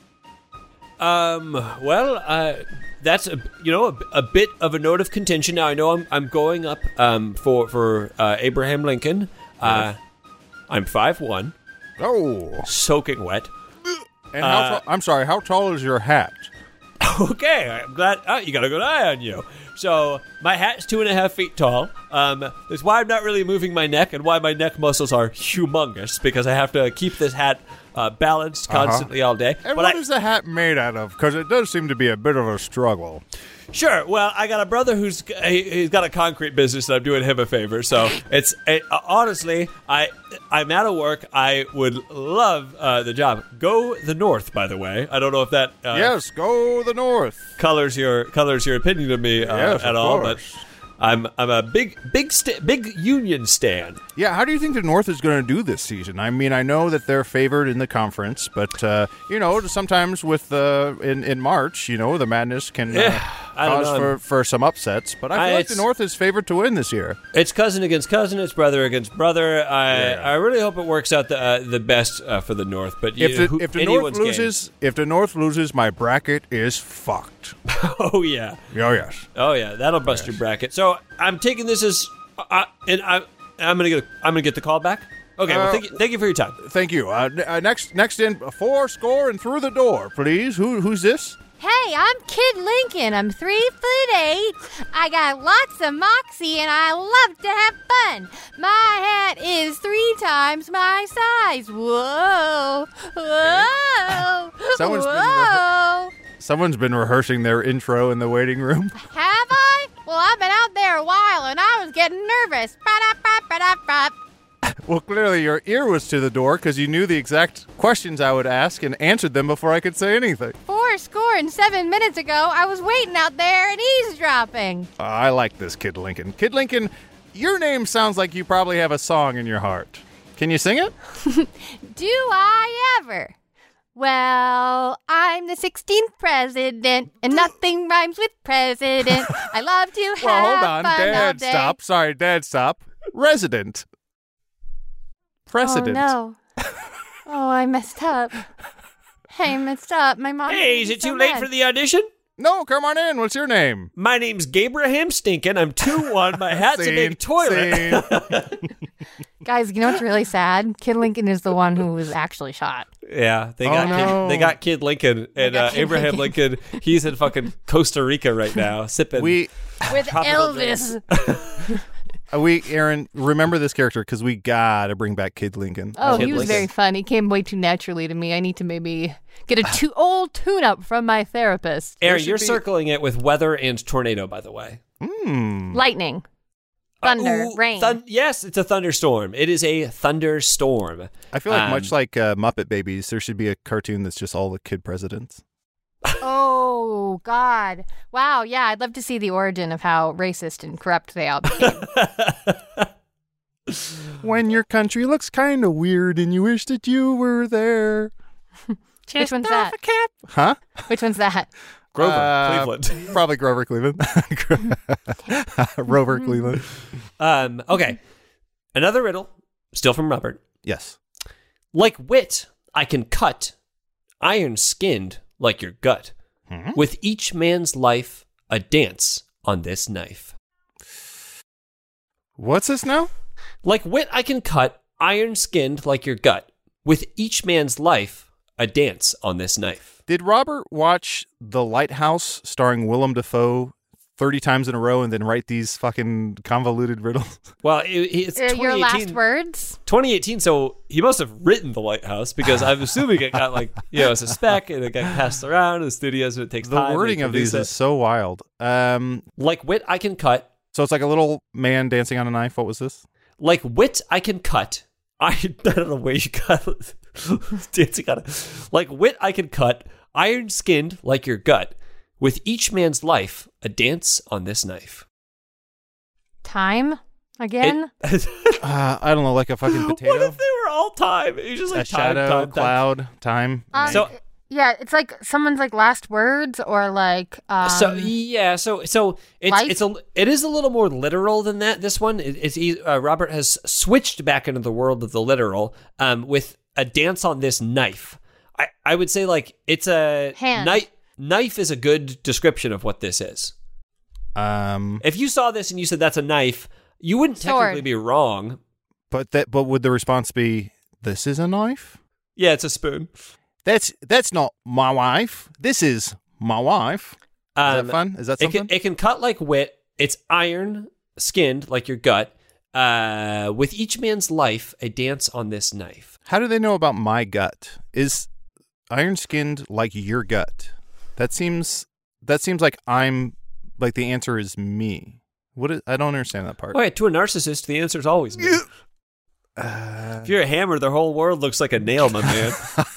Um. Well, uh, that's a you know a, a bit of a note of contention. Now I know I'm I'm going up um for for uh, Abraham Lincoln. Uh, I'm five one, Oh, soaking wet. and how Uh, tall? I'm sorry. How tall is your hat? Okay, I'm glad. Oh, you got a good eye on you. So my hat's two and a half feet tall. Um, that's why I'm not really moving my neck, and why my neck muscles are humongous, because I have to keep this hat uh, balanced constantly all day. And but what I, is the hat made out of? Because it does seem to be a bit of a struggle. Sure. Well, I got a brother who's he, he's got a concrete business, and I'm doing him a favor. So it's it, uh, honestly, I I'm out of work. I would love uh, the job. Go the north, by the way. I don't know if that uh, Yes, go the north. colors your colors your opinion of me uh, Yes, at of all, course. but I'm I'm a big big sta- big Union stan. Yeah, how do you think the North is going to do this season? I mean, I know that they're favored in the conference, but uh, you know, sometimes with uh, in in March, you know, the madness can uh, Yeah, I don't cause know. for for some upsets. But I feel I- like the it's- North is favored to win this year. It's cousin against cousin. It's brother against brother. I Yeah. I really hope it works out the uh, the best uh, for the North. But you, If the who, if the North anyone's game. loses, if the North loses, my bracket is fucked. oh yeah. Oh yes. Oh yeah, that'll bust your bracket. So I'm taking this as, uh, and I, I'm gonna get, I'm gonna get the call back. Okay, well, Uh, thank you, thank you for your time. Thank you. Uh, n- uh, next next in, four score and through the door, please. Who who's this? Hey, I'm Kid Lincoln. I'm three foot eight. I got lots of moxie and I love to have fun. My hat is three times my size. Whoa. Whoa. Someone's been Whoa. Someone's been rehearsing their intro in the waiting room. Have I? Well, I've been out there a while and I was getting nervous. Ba-da-ba-ba-da-ba. Well, clearly your ear was to the door because you knew the exact questions I would ask and answered them before I could say anything. Four score and seven minutes ago, I was waiting out there and eavesdropping. Uh, I like this, Kid Lincoln. Kid Lincoln, your name sounds like you probably have a song in your heart. Can you sing it? Do I ever? Well, I'm the sixteenth president, and nothing rhymes with president. I love to have Well, hold on. fun all Dad, day. stop. Sorry, Dad, stop. Resident. Precedent. Oh, no. Oh, I messed up. I messed up. My mom. Hey, is it too late for the audition? No, come on in. What's your name? My name's Gabraham Stinkin. I'm two one. My hat's a Scene, big toilet. scene. Guys, you know what's really sad? Kid Lincoln is the one who was actually shot. Yeah, they Oh, got no. kid, they got Kid Lincoln and got uh, Kid Abraham Lincoln. He's in fucking Costa Rica right now, sipping. we, With Tropical Elvis. uh, we, Aaron, remember this character because we gotta bring back Kid Lincoln. Oh, Kid he was Lincoln. very fun. He came way too naturally to me. I need to maybe get a two old tune-up from my therapist. Aaron, should you're be- circling it with weather and tornado, by the way. Hmm. Lightning. Thunder. Uh, ooh, rain. thun- yes, it's a thunderstorm. It is a thunderstorm. I feel like Um, much like uh, Muppet Babies, there should be a cartoon that's just all the kid presidents. Oh, God. Wow, yeah, I'd love to see the origin of how racist and corrupt they all became. When your country looks kind of weird and you wish that you were there. Which one's that? Huh? Which one's that? Grover, Uh, Cleveland. Probably Grover Cleveland. Rover Cleveland. Um, okay. Another riddle, still from Robert. Yes. Like wit, I can cut, iron skinned like your gut. Hmm? With each man's life, a dance on this knife. What's this now? Like wit, I can cut, iron skinned like your gut. With each man's life, a dance on this knife. Did Robert watch The Lighthouse starring Willem Dafoe thirty times in a row and then write these fucking convoluted riddles? Well, it, it's Uh, your last twenty eighteen, words? twenty eighteen, so he must have written The Lighthouse because I'm assuming it got like, you know, it's a spec and it got passed around in the studios and it takes The time. wording to of these produce is so wild. Um, it. Like wit, I can cut. so it's like a little man dancing on a knife. What was this? Like wit, I can cut. I, I don't know where you got it. Dancing on it. Like wit, I can cut. Iron skinned like your gut. With each man's life, a dance on this knife. Time? Again? It- Uh, I don't know, like a fucking potato. what if they were all time? It was just like a time, shadow, time, time. cloud, time. Um, So- yeah, it's like someone's like last words or like um, So yeah, so so it's life? it's a it is a little more literal than that. This one, it, it's e- uh, Robert has switched back into the world of the literal, um, with a dance on this knife. I I would say like it's a Hand. knife. Knife is a good description of what this is. Um, If you saw this and you said that's a knife, you wouldn't Sword. technically be wrong. but that, but would the response be, "This is a knife"? Yeah, it's a spoon. That's that's not my wife. This is my wife. Is Um, that fun? Is that It something? can, it can cut like wit. It's iron skinned like your gut. Uh, with each man's life, a dance on this knife. How do they know about my gut? Is iron skinned like your gut? That seems that seems like I'm like the answer is me. What is, I don't understand that part. All right, to a narcissist, the answer is always me. Uh, If you're a hammer, the whole world looks like a nail, my man.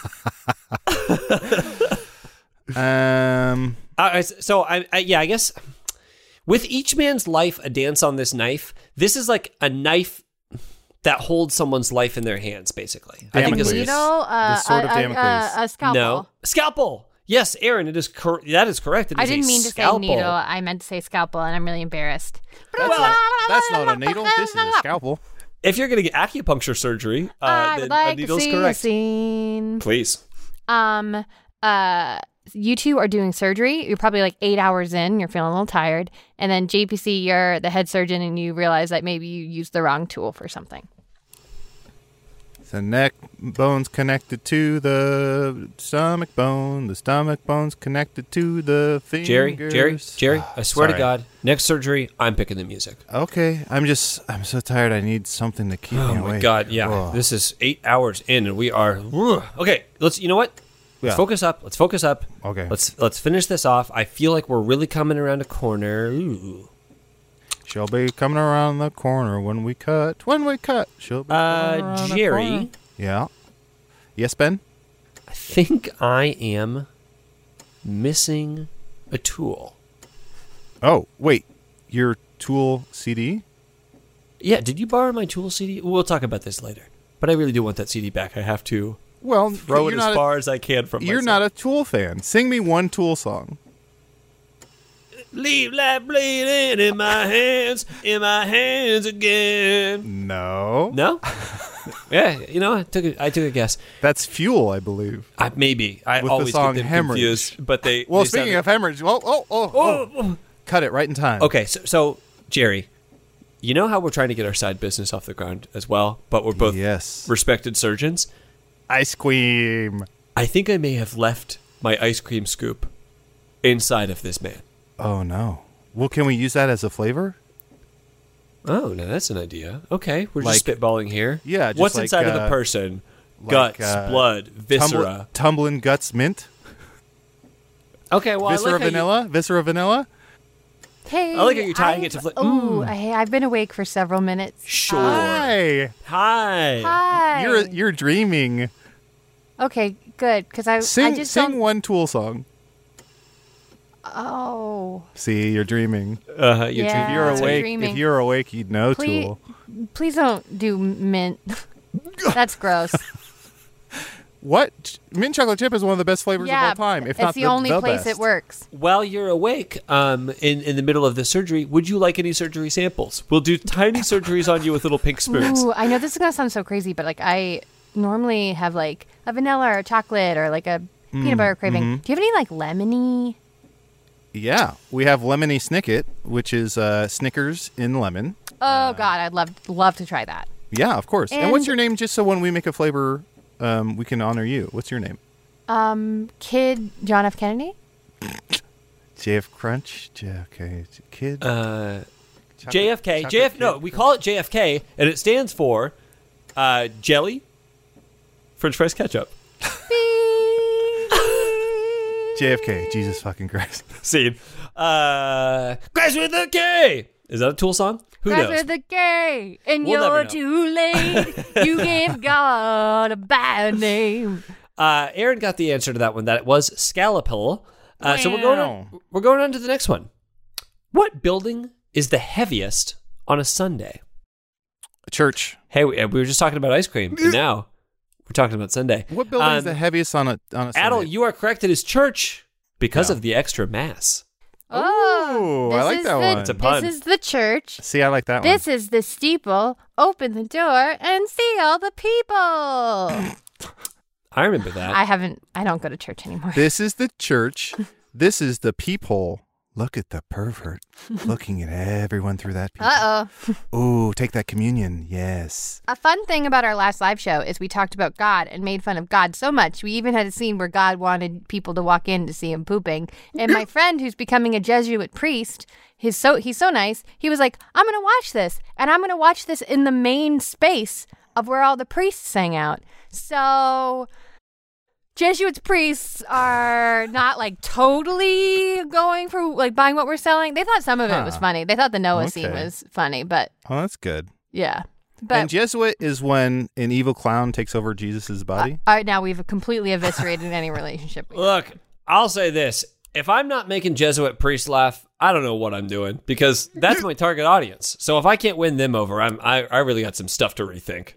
um, Uh, so, I, I yeah, I guess with each man's life, a dance on this knife. This is like a knife that holds someone's life in their hands, basically. I think this Damocles. is needle, uh, The sword a, of a- Damocles. a, a scalpel. no scalpel. Yes, Aaron, it is cor- that is correct. It I is a didn't mean to scalpel. say needle. I meant to say scalpel, and I'm really embarrassed. that's, not, that's not a needle. This is a scalpel. If you're going to get acupuncture surgery, uh, I then would a like to needle's see a correct. scene. Please. Um, uh, you two are doing surgery. You're probably like eight hours in. You're feeling a little tired, and then J P C, you're the head surgeon, and you realize that maybe you used the wrong tool for something. The neck bone's connected to the stomach bone. The stomach bone's connected to the fingers. Jerry, Jerry, Jerry, I swear Sorry. to God, next surgery, I'm picking the music. Okay, I'm just, I'm so tired. I need something to keep Oh me my awake. God, yeah. Oh. This is eight hours in and we are... Okay, let's, you know what? Let's Yeah. focus up. Let's focus up. Okay. Let's let's finish this off. I feel like we're really coming around a corner. Ooh. She'll be coming around the corner when we cut. When we cut, she'll be coming Uh, around the corner. Jerry, Yeah. Yes, Ben? I think I am missing a tool. Oh, wait. Your Tool C D? Yeah, did you borrow my tool C D? We'll talk about this later. But I really do want that C D back. I have to Well, throw it you're as not a- far as I can from You're myself. not a Tool fan. Sing me one Tool song. Leave life bleeding in my hands, in my hands again. No. No? Yeah, you know, I took a, I took a guess. That's Fuel, I believe. I, maybe. I With the always song get them Hemorrhage. confused. But they. Well, they speaking sounded- of hemorrhage, oh, oh, oh, Oh, oh. Cut it right in time. Okay, so, so, Jerry, you know how we're trying to get our side business off the ground as well, but we're both Yes. respected surgeons? Ice cream. I think I may have left my ice cream scoop inside of this man. Oh, no. Well, can we use that as a flavor? Oh, now that's an idea. Okay, we're just Like- spitballing here. Yeah, just What's like, inside of the uh, person? like, Guts, uh, blood, viscera. Tumble- tumbling guts mint? Okay, well, I Viscera like how you- vanilla? Viscera vanilla? Hey, I like how you're tying I've- it to fl- Oh, Mm. I, I've been awake for several minutes. Sure. Hi. Hi. Hi. You're you're dreaming. Okay, good. Because I, I Sing just sing don't. one Tool song. Oh, See, you're dreaming. Uh, you're Yeah. If you're That's awake, dreaming. if you're awake, you'd know please, Tool. please don't do mint. That's gross. What? Mint chocolate chip is one of the best flavors yeah, of all time. If it's not the, only place best. it works. While you're awake, um, in, in the middle of the surgery, would you like any surgery samples? We'll do tiny surgeries on you with little pink spoons. Ooh, I know this is gonna sound so crazy, but like I normally have like a vanilla or a chocolate or like a Mm, peanut butter craving. mm-hmm. Do you have any like lemony? Yeah, we have lemony Snicket, which is uh, Snickers in lemon. Oh God, I'd love love to try that. Yeah, of course. And, what's And- your name? Just so when we make a flavor, um, we can honor you. What's your name? Um, Kid John F. Kennedy. J F Crunch. J F K. Kid. Uh, Chocolate- J F K. chocolate J F. kid. No, we call it J F K, and it stands for uh, jelly, French fries ketchup. J F K. Jesus fucking Christ. Scene. Uh, Guys with a K. Is that a Tool song? Who Guys knows? with the gay, and We'll never you're know. too late. You gave God a bad name. Uh, Aaron got the answer to that one. That it was Scalpel. Uh, so we're going on. Wow. We're going on to the next one. What building is the heaviest on a Sunday? A church. Hey, we, we were just talking about ice cream, and now we're talking about Sunday. What building is Um, the heaviest on a on a Adel, Sunday? you are correct. It is church because Yeah. of the extra mass. Oh, Ooh, I this like is that the, one. It's a pun. This is the church. See, I like that This one. is the steeple. Open the door and see all the people. I remember that. I haven't. I don't go to church anymore. This is the church. This is the peephole. Look at the pervert looking at everyone through that peephole. Uh oh. Ooh, take that communion. Yes. A fun thing about our last live show is we talked about God and made fun of God so much. We even had a scene where God wanted people to walk in to see him pooping. And my friend, who's becoming a Jesuit priest, he's so he's so nice. He was like, "I'm gonna watch this, and I'm gonna watch this in the main space of where all the priests hang out." So. Jesuits priests are not like totally going for like buying what we're selling. They thought some of it was Huh. funny. They thought the Noah scene Okay. was funny, but Oh, that's good. yeah. But and Jesuit is when an evil clown takes over Jesus' body. all right, now we've completely eviscerated any relationship. we have. Look, I'll say this. If I'm not making Jesuit priests laugh, I don't know what I'm doing because that's my target audience. So if I can't win them over, I'm, I, I really got some stuff to rethink.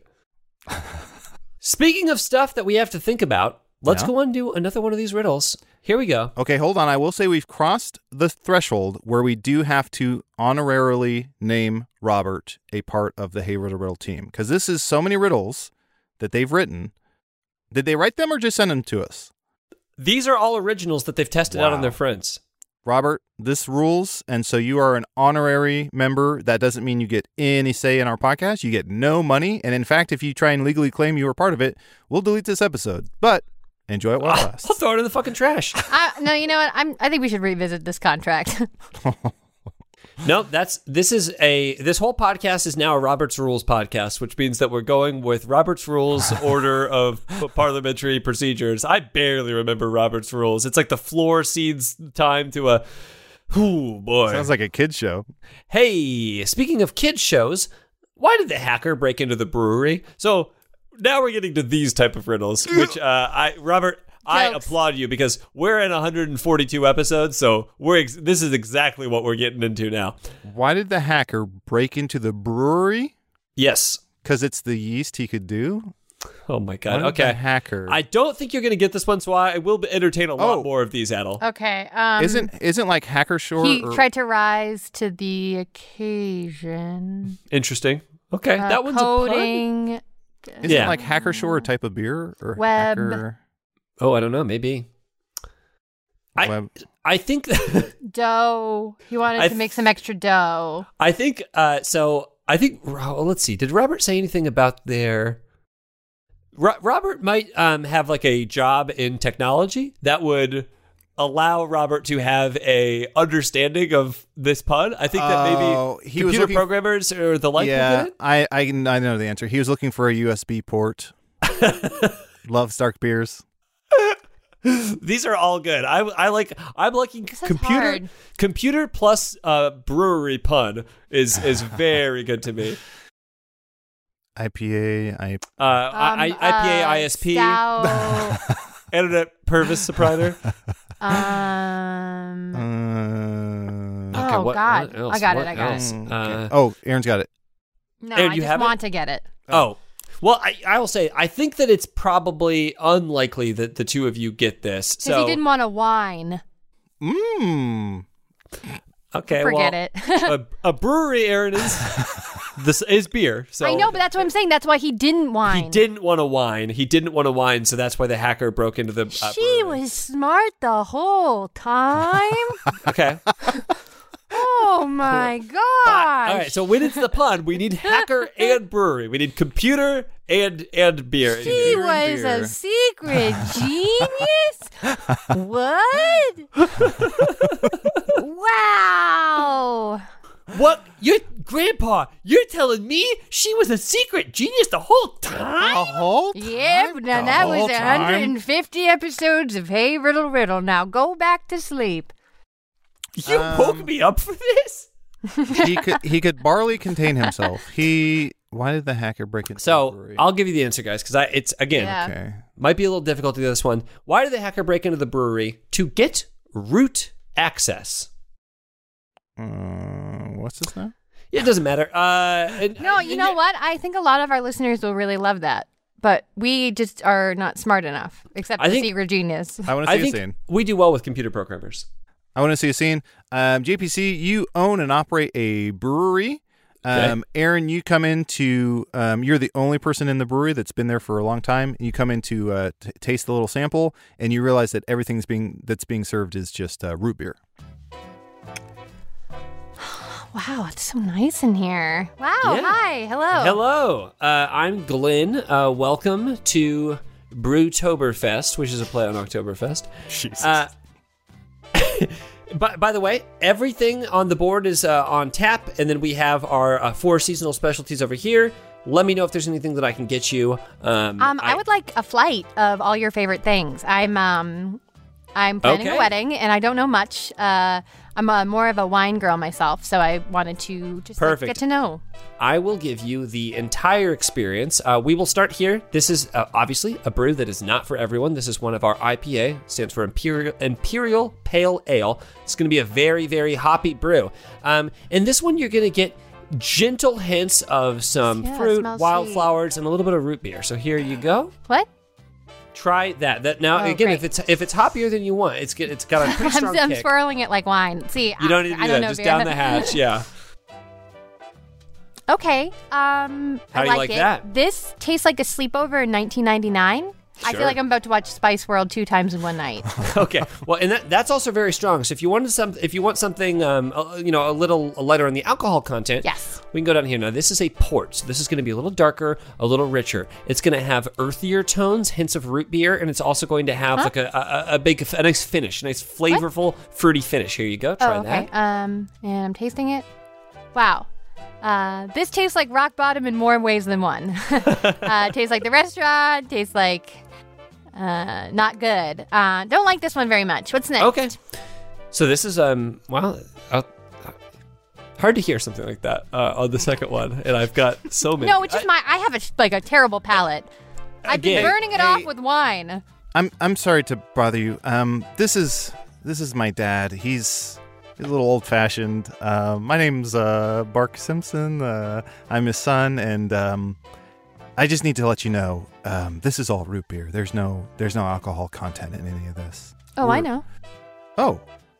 Speaking of stuff that we have to think about, let's Yeah. go on and do another one of these riddles. Here we go. Okay, hold on. I will say we've crossed the threshold where we do have to honorarily name Robert a part of the Hey Riddle Riddle team because this is so many riddles that they've written. Did they write them or just send them to us? These are all originals that they've tested out on Wow. their friends. Robert, this rules, and so you are an honorary member. That doesn't mean you get any say in our podcast. You get no money, and in fact, if you try and legally claim you were part of it, we'll delete this episode. But enjoy it while it lasts. I'll throw it in the fucking trash. Uh, no, you know what? I'm. I think we should revisit this contract. No, that's this is a this whole podcast is now a Robert's Rules podcast, which means that we're going with Robert's Rules order of parliamentary procedures. I barely remember Robert's Rules. It's like the floor cedes time to a ooh boy. Sounds like a kid's show. Hey, speaking of kids shows, why did the hacker break into the brewery? So now we're getting to these type of riddles, which uh, I Robert. I Jokes. applaud you because we're in one hundred forty-two episodes, so we're ex- this is exactly what we're getting into now. Why did the hacker break into the brewery? Yes. Because it's the yeast he could do? Oh my Why god. did Okay. the hacker. I don't think you're going to get this one, so I will entertain a lot Oh. more of these, Adel. Okay. Um, isn't isn't like Hacker Shore? he or- tried to rise to the occasion? Interesting. Okay, Uh, that one's a pun. coding. Isn't Yeah. like Hacker Shore a type of beer or Web. hacker Oh, I don't know. Maybe. I web? I think Dough. He wanted I to make some extra dough. I think uh, so. I think. Oh, let's see. Did Robert say anything about their? Ro- Robert might um, have like a job in technology that would allow Robert to have a understanding of this pun. I think that Oh, maybe he was computer looking- programmers or the like will yeah, get it. I, I I know the answer. He was looking for a U S B port. Love Stark beers. These are all good. I I like. I'm liking is computer. hard. Computer plus uh, brewery pun is is very good to me. I P A. I Uh, I, Um, I, I P A uh, I S P Stout. Internet Purvis Sopriner. um. uh, Okay, oh what- God! what else? I got What it. I got else? it. okay. Uh, oh, Aaron's got it. No, Aaron, I you just have it? want to get it. Oh. Well, I, I will say, I think that it's probably unlikely that the two of you get this. Because So, he didn't want to whine. Mmm. okay, Forget well, it. a, a brewery, Aaron, is this is beer. So I know, but that's what I'm saying. That's why he didn't whine. he didn't want to whine. He didn't want to whine, so that's why the hacker broke into the. Uh, She brewery. was smart the whole time. okay. Oh my But- gosh! all right, so when it's the pun, we need hacker and brewery. We need computer and and beer. in She here. was beer. a secret genius? What? Wow! What? Your grandpa? You're telling me she was a secret genius the whole The time? whole Yep, time? now The that was whole time? one hundred fifty episodes of Hey Riddle Riddle. Now go back to sleep. You Um, woke me up for this. he could he could barely contain himself. He why did the hacker break into the So brewery? I'll give you the answer, guys, because I it's again Yeah. Okay. might be a little difficult to do this one. Why did the hacker break into the brewery? To get root access. Uh, what's this now? It doesn't matter. Uh, and- No, you and know yet- what? I think a lot of our listeners will really love that. But we just are not smart enough, except I the think- secret genius. I want to see I a think scene. we do well with computer programmers. I want to see a scene. Um, J P C, you own and operate a brewery. Um, Aaron, you come into. Um, you're the only person in the brewery that's been there for a long time. You come in to uh, t- taste the little sample, and you realize that everything's being that's being served is just uh, root beer. Wow, it's so nice in here. Wow, Yeah. hi, hello. Hello, uh, I'm Glenn. Uh, welcome to Brewtoberfest, which is a play on Oktoberfest. Jesus. Uh, by, by the way, everything on the board is uh, on tap, and then we have our uh, four seasonal specialties over here. Let me know if there's anything that I can get you. Um, Um, I, would like a flight of all your favorite things. I'm um, I'm planning Okay. a wedding, and I don't know much. Uh, I'm a, more of a wine girl myself, so I wanted to just like, Perfect. get to know. I will give you the entire experience. Uh, we will start here. This is uh, obviously a brew that is not for everyone. This is one of our I P A, stands for Imperial Imperial Pale Ale. It's going to be a very, very hoppy brew. Um, and this one, you're going to get gentle hints of some Yeah, it fruit, smells wildflowers, and a little bit of root beer. So here you go. What? Try that. That now Oh, again, great. if it's if it's hoppier than you want, it's get, it's got a pretty I'm, strong I'm kick. swirling it like wine. See, You don't need to I, do I don't that. know Just beer. down the hatch. Yeah. Okay. Um, How I do you like like it. that? This tastes like a sleepover in nineteen ninety-nine. I feel like I'm about to watch Spice World two times in one night. Okay, well, and that, that's also very strong. So if you wanted some, if you want something, um, uh, you know, a little lighter on the alcohol content, Yes. we can go down here. Now, this is a port, so this is going to be a little darker, a little richer. It's going to have earthier tones, hints of root beer, and it's also going to have Huh? like a, a a big, a nice finish, a nice flavorful, fruity finish. Here you go. Try Oh, okay. that. Um, and I'm tasting it. Wow. Uh, this tastes like rock bottom in more ways than one. uh, it tastes like the restaurant. Tastes like uh, not good. Uh, don't like this one very much. What's next? Okay. So this is um, well, uh, hard to hear something like that uh, on the second one, and I've got so many. No, it's just my. I have a like a terrible palate. I've been Again, burning it hey. off with wine. I'm I'm sorry to bother you. Um, this is this is my dad. He's he's a little old fashioned. Uh, my name's uh, Bark Simpson. Uh, I'm his son, and um, I just need to let you know um, this is all root beer. There's no there's no alcohol content in any of this. Oh, I We're- know. Oh.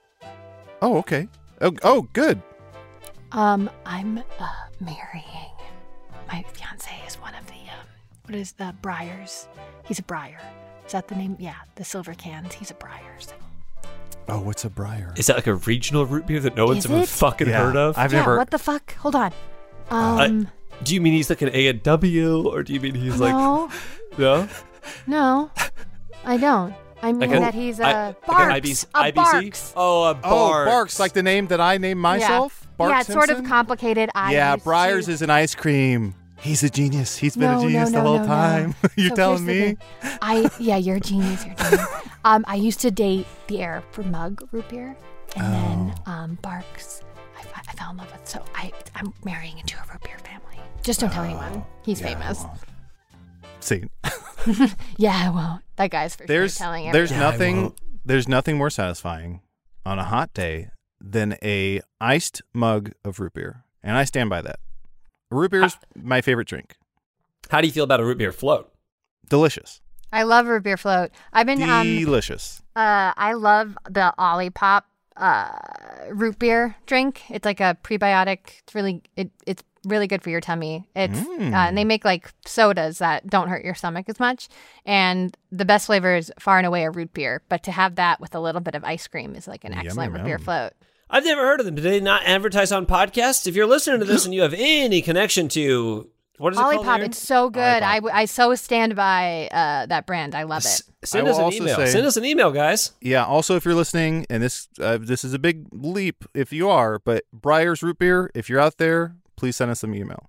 Oh, okay. Oh, oh, good. Um, I'm uh, marrying. My fiance is one of the um, what is the Briars? He's a Briar. Is that the name? Yeah, the silver cans. He's a Briars. Oh, what's a briar? Is that like a regional root beer that no one's Is ever it? fucking Yeah, heard of? I've yeah. never. What the fuck? Hold on. Um, Do you mean he's like an A and W, or do you mean he's like no, no? no, I don't. I mean Like a- that he's a I- like Barks. an I B C? a I B C? Barks. Oh, a Oh, Barks. Barks, like the name that I named myself. Yeah, Bark yeah it's sort of Simpson? complicated. I Yeah, used Briars to- is an ice cream. He's a genius. He's been No, a genius no, the no, whole no, no. time. you So telling here's the me? thing. I yeah, you're a genius. You're a genius. um, I used to date the heir for Mug root beer, and then Oh. um, Barks. I, I fell in love with. So I I'm marrying into a root beer family. Just don't tell anyone. He's Yeah, I famous. won't. See, Yeah, I won't. That guy's for there's sure telling everyone. there's Yeah, I nothing won't. there's nothing more satisfying on a hot day than a iced mug of root beer, and I stand by that. Root beer is my favorite drink. How do you feel about a root beer float? Delicious, I love root beer float. I've been um delicious. uh I love the Olipop uh root beer drink. It's like a prebiotic. It's really it it's really good for your tummy. It's Mm. uh, and they make like sodas that don't hurt your stomach as much. And the best flavor is far and away a root beer. But to have that with a little bit of ice cream is like an Yummy, excellent root beer yum. float. I've never heard of them. Do they not advertise on podcasts? If you're listening to this and you have any connection to what is it called? Olipop, Aaron? it's so good. I, Olipop. I so stand by uh, that brand. I love it. S- Send I us will an also email. say- Send us an email, guys. Yeah. Also, if you're listening, and this uh, this is a big leap if you are, but Briar's root beer, if you're out there, please send us some email.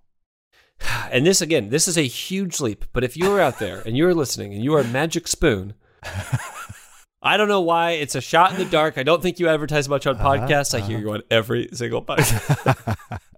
And this, again, this is a huge leap. But if you're out there and you're listening and you are a Magic Spoon, I don't know why. It's a shot in the dark. I don't think you advertise much on podcasts. I hear you on every single podcast.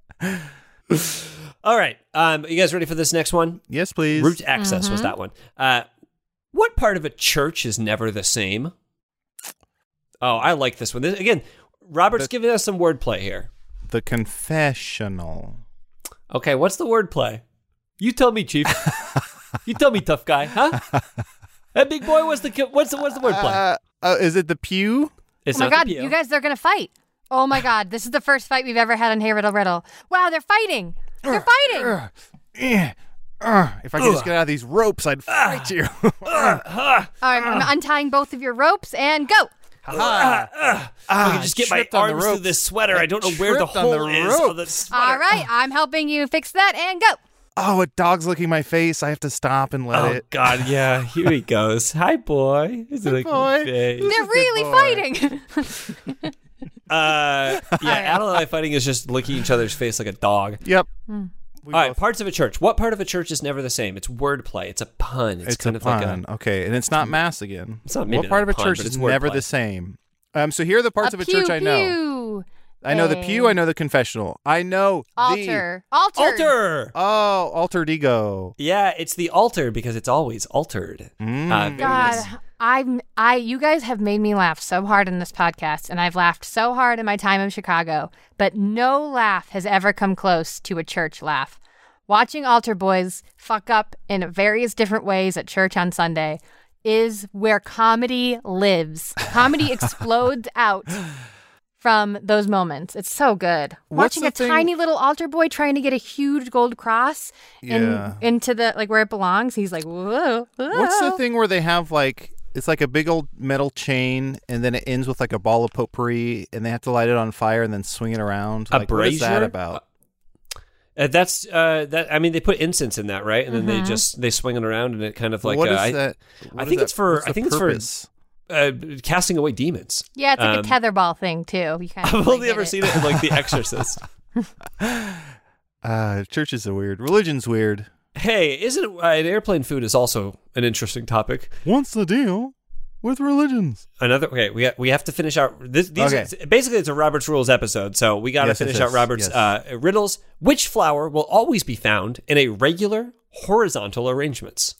All right. Um, you guys ready for this next one? Yes, please. Root access was that one. Uh, what part of a church is never the same? Oh, I like this one. This, again, Robert's The- giving us some wordplay here. The confessional. Okay, what's the wordplay? You tell me, Chief. You tell me, tough guy, huh? That big boy, what's the co- what's the what's the wordplay? Uh, uh, is it the pew? It's Oh my not the God, P O. you guys, they're going to fight. Oh my God, this is the first fight we've ever had on Hey Riddle Riddle. Wow, they're fighting. They're fighting. Uh, eh, uh, if I could just get out of these ropes, I'd fight you. All right, I'm untying both of your ropes and go. I can just get my tripped on the arms through ropes. this sweater. I I don't know where the tripped on hole the is on the ropes. sweater. All right, I'm helping you fix that and go. Oh, a dog's licking my face. I have to stop and let Oh it. God, yeah. Here he goes. Hi, boy. He's like, boy. "Face." They're really boy. fighting. Uh, yeah. Adel and I fighting is just licking each other's face like a dog. Yep. Hmm. We All right, both- parts of a church. What part of a church is never the same? It's wordplay. It's a pun. It's, It's, kind a of pun. like a. Okay, and it's not mass again. It's not maybe what part not of a a pun, church but is it's never wordplay. the same? Um. So here are the parts a of a pew, church I know. pew. I know the pew. A I know the confessional. I know the Altar. Altar. Altar. oh altered ego. Yeah, it's the altar because it's always altered. Mm. Uh, very God, nice. I'm I you guys have made me laugh so hard in this podcast, and I've laughed so hard in my time in Chicago, but no laugh has ever come close to a church laugh. Watching altar boys fuck up in various different ways at church on Sunday is where comedy lives. Comedy explodes out. from those moments. It's so good. What's Watching the a thing- tiny little altar boy trying to get a huge gold cross in, Yeah. into the like where it belongs. He's like, whoa. whoa. What's the thing where they have like it's like a big old metal chain, and then it ends with like a ball of potpourri, and they have to light it on fire and then swing it around? A Like, what is that brazier? about? Uh, that's uh, that. I mean, they put incense in that, right? And then Mm-hmm. they just they swing it around, and it kind of like what uh, is I, that? I what is think that- it's for- what's I the think it's for- purpose? uh, casting away demons. Yeah, it's like Um, a tetherball thing too. You kind of I've like, only get ever it. seen it in like The Exorcist. Uh, churches are weird. Religion's weird. Hey, isn't it, uh, an airplane food is also an interesting topic? What's the deal with religions? Another okay, we we have to finish out this. These Okay. are, basically it's a Robert's Rules episode, so we got to Yes, finish yes, out yes, Robert's yes. uh, riddles. Which flower will always be found in a regular horizontal arrangements?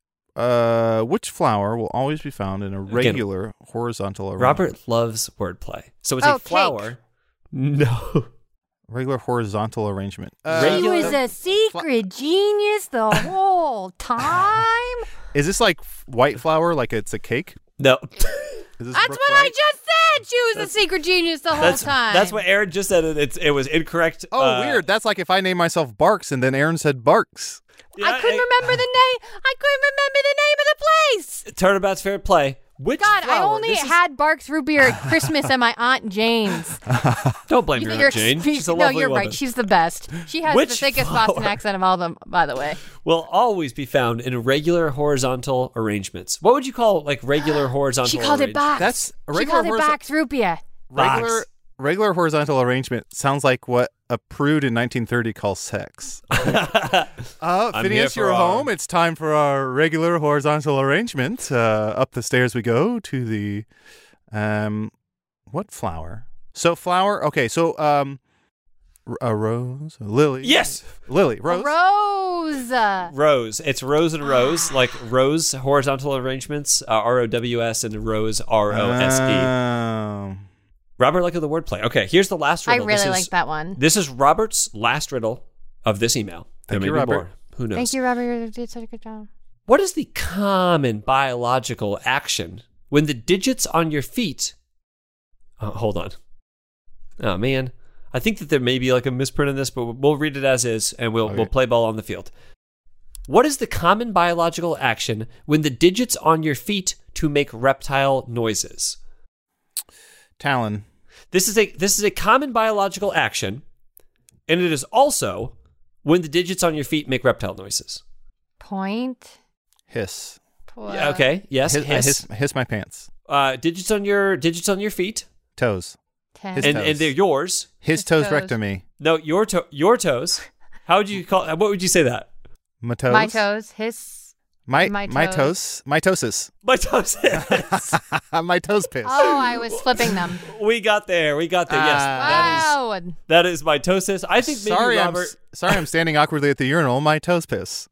Uh, which flower will always be found in a regular horizontal arrangement? Robert loves wordplay, so it's Oh, a cake. flower. No, Regular horizontal arrangement. Uh, He Regular- was a secret genius the whole time. is this like f- white flour? Like it's a cake? no. Is this That's Brooke what I White? just said. She was a secret genius the whole That's time. that's what Aaron just said. and It's it was incorrect. Oh, uh, weird. That's like if I name myself Barks and then Aaron said Barks. yeah, I couldn't remember the name. I couldn't remember the name of the place. Turnabout's fair play. Which God, I flower- only this is- had Barks root beer at Christmas at my Aunt Jane's. Don't blame You your think Aunt you're Jane. speak- She's a no, lovely you're woman. right. She's the best. She has Which the thickest flower? Boston accent of all them, by the way. will always be found in regular horizontal arrangements. What would you call like regular horizontal? She called it arrange- Box. That's a She regular called it horizon- Box root beer. Box. Regular regular horizontal arrangement sounds like what a prude in nineteen thirty calls sex. uh, I'm Phineas, here for you're our- home. It's time for our regular horizontal arrangement. Uh, up the stairs we go to the um, what flower? So flower. Okay, so um, r- a rose, a lily. Yes, lily, rose. Rose. rose. It's rose and rose, like rose horizontal arrangements, uh, R O W S, and rose R O S E. Um, Robert, look at the wordplay. Okay, here's the last I riddle. really this like is, that one. This is Robert's last riddle of this email. There Thank may you, be Robert. more. Who knows? Thank you, Robert. You did such a good job. What is the common biological action when the digits on your feet? Uh, hold on. Oh man, I think that there may be like a misprint in this, but we'll read it as is, and we'll Okay. we'll play ball on the field. What is the common biological action when the digits on your feet to make reptile noises? Talon. This is a this is a common biological action, and it is also when the digits on your feet make reptile noises. Point. Hiss. Po- Yeah, okay. Yes. Hiss, Hiss. hiss, hiss my pants. Uh, digits on your digits on your feet, Toes. Ten. His and toes. and they're yours. His His toes, toes. rectomy. No, your to- your toes. How would you call? What would you say that? My toes. My toes. His. My My my toes. toes. Mitosis. My toes. My toes piss. Oh, I was flipping them. we got there. We got there. Yes, that Wow. is that is mitosis. I think maybe sorry, I'm Robert. s- sorry, I'm standing awkwardly at the urinal. My toes piss.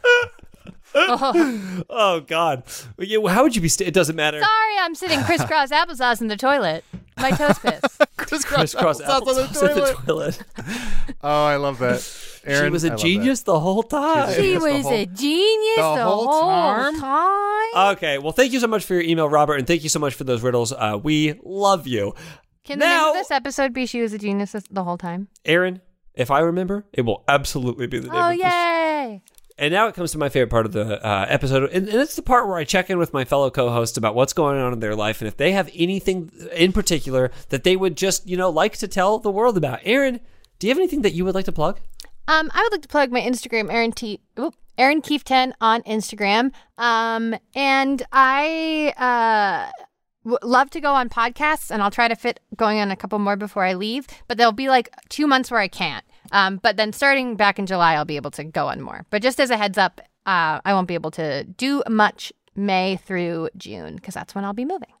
Oh, Oh God. Yeah, well, how would you be? St- it doesn't matter. sorry, I'm sitting crisscross applesauce in the toilet. My toes piss. Crisscross Crisscross applesauce on the applesauce in the toilet. toilet. Oh, I love that. Aaron, she was I a love genius the whole time. She Yes, the was whole- a genius the the, whole whole, time? time. Okay, well, thank you so much for your email, Robert, and thank you so much for those riddles. Uh, we love you. Can the name now- of this episode be She Was a Genius the whole time? Aaron, if I remember, it will absolutely be the name Oh, of this. yay. And now it comes to my favorite part of the uh, episode, and, and it's the part where I check in with my fellow co-hosts about what's going on in their life, and if they have anything in particular that they would just, you know, like to tell the world about. Aaron, do you have anything that you would like to plug? Um, I would like to plug my Instagram, Aaron T. Oop, Aaron Keefe ten on Instagram. Um, and I uh w- love to go on podcasts, and I'll try to fit going on a couple more before I leave. But there'll be like two months where I can't. Um, but then starting back in July, I'll be able to go on more. But just as a heads up, uh, I won't be able to do much May through June because that's when I'll be moving.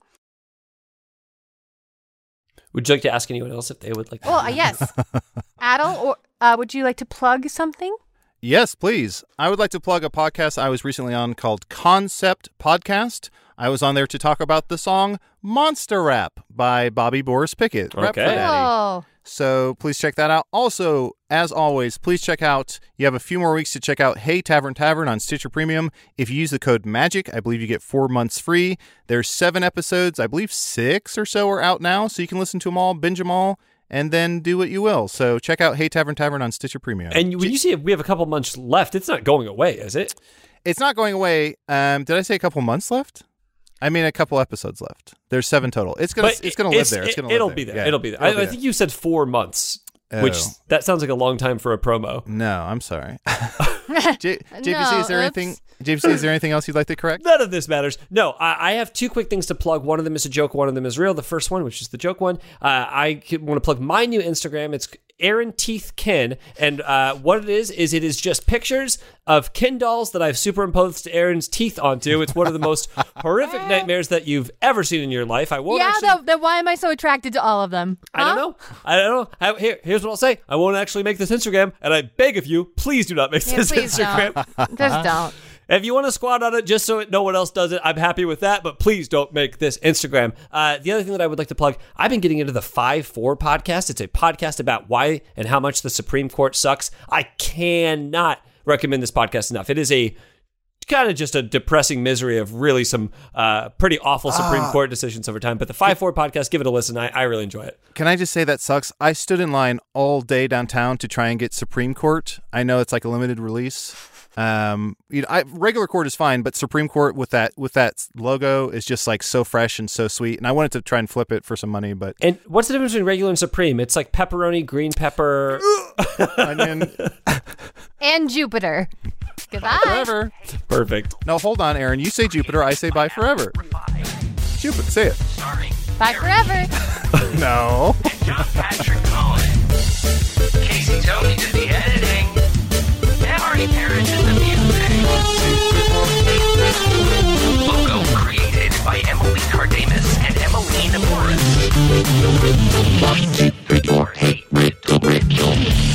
Would you like to ask anyone else if they would like to? Well, uh, yes, Adel, or uh, would you like to plug something? Yes, please. I would like to plug a podcast I was recently on called Concept Podcast. I was on there to talk about the song Monster Rap by Bobby Boris Pickett. Rap for Okay. Daddy. Oh, So please check that out. Also, as always, please check out, you have a few more weeks to check out Hey Tavern Tavern on Stitcher Premium. If you use the code MAGIC, I believe you get four months free. There's seven episodes. I believe six or so are out now, so you can listen to them all, binge them all, and then do what you will. So check out Hey Tavern Tavern on Stitcher Premium. And when you see we have a couple months left, it's not going away, is it? It's not going away. Um, did I say a couple months left? I mean, a couple episodes left. There's seven total. It's gonna, But it's gonna live it's- there. It's gonna it- it'll live be there. there. Yeah, It'll be there. it'll I, I there. think you said four months, which Oh. that sounds like a long time for a promo. No, I'm sorry. J- JPC, No, is there oops. anything? J P C, is there anything else you'd like to correct? None of this matters. No, I, I have two quick things to plug. One of them is a joke. One of them is real. The first one, which is the joke one, uh, I want to plug my new Instagram. It's Aaron Teeth Kin, and uh, what it is is it is just pictures of Ken dolls that I've superimposed Aaron's teeth onto. It's one of the most horrific nightmares that you've ever seen in your life. I won't Yeah, actually. though, then why am I so attracted to all of them? I don't Huh? know. I don't know. I, here, here's what I'll say. I won't actually make this Instagram, and I beg of you, please do not make Yeah, this please Instagram. don't. Just don't. If you want to squat on it just so no one else does it, I'm happy with that, but please don't make this Instagram. Uh, the other thing that I would like to plug, I've been getting into the five four podcast. It's a podcast about why and how much the Supreme Court sucks. I cannot recommend this podcast enough. It is a kind of just a depressing misery of really some uh, pretty awful Supreme Ah. Court decisions over time. But the five four podcast, give it a listen. I, I really enjoy it. Can I just say that sucks? I stood in line all day downtown to try and get Supreme Court. I know it's like a limited release. Um, you know, I, regular court is fine, but Supreme Court with that with that logo is just like so fresh and so sweet. And I wanted to try and flip it for some money, but And what's the difference between regular and Supreme? It's like pepperoni, green pepper. onion And Jupiter. Goodbye. forever. Perfect. No, hold on, Aaron. You say Jupiter, I say bye forever. Jupiter, say it. Starring Bye forever. No. John Patrick Cohen. Casey Tony did the editing. Emery Parrish did the music. Logo created by Emily Cardamus and Emily Naporis. Hey, Riddle, Riddle.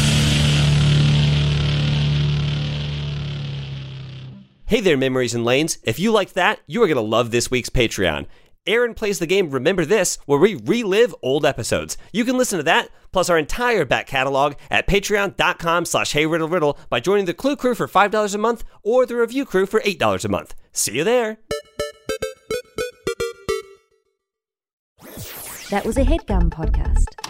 Hey there, Memories and Lanes. If you liked that, you are going to love this week's Patreon. Aaron plays the game Remember This, where we relive old episodes. You can listen to that, plus our entire back catalog at patreon.com slash heyriddleriddle by joining the Clue Crew for five dollars a month or the Review Crew for eight dollars a month. See you there. That was a HeadGum podcast.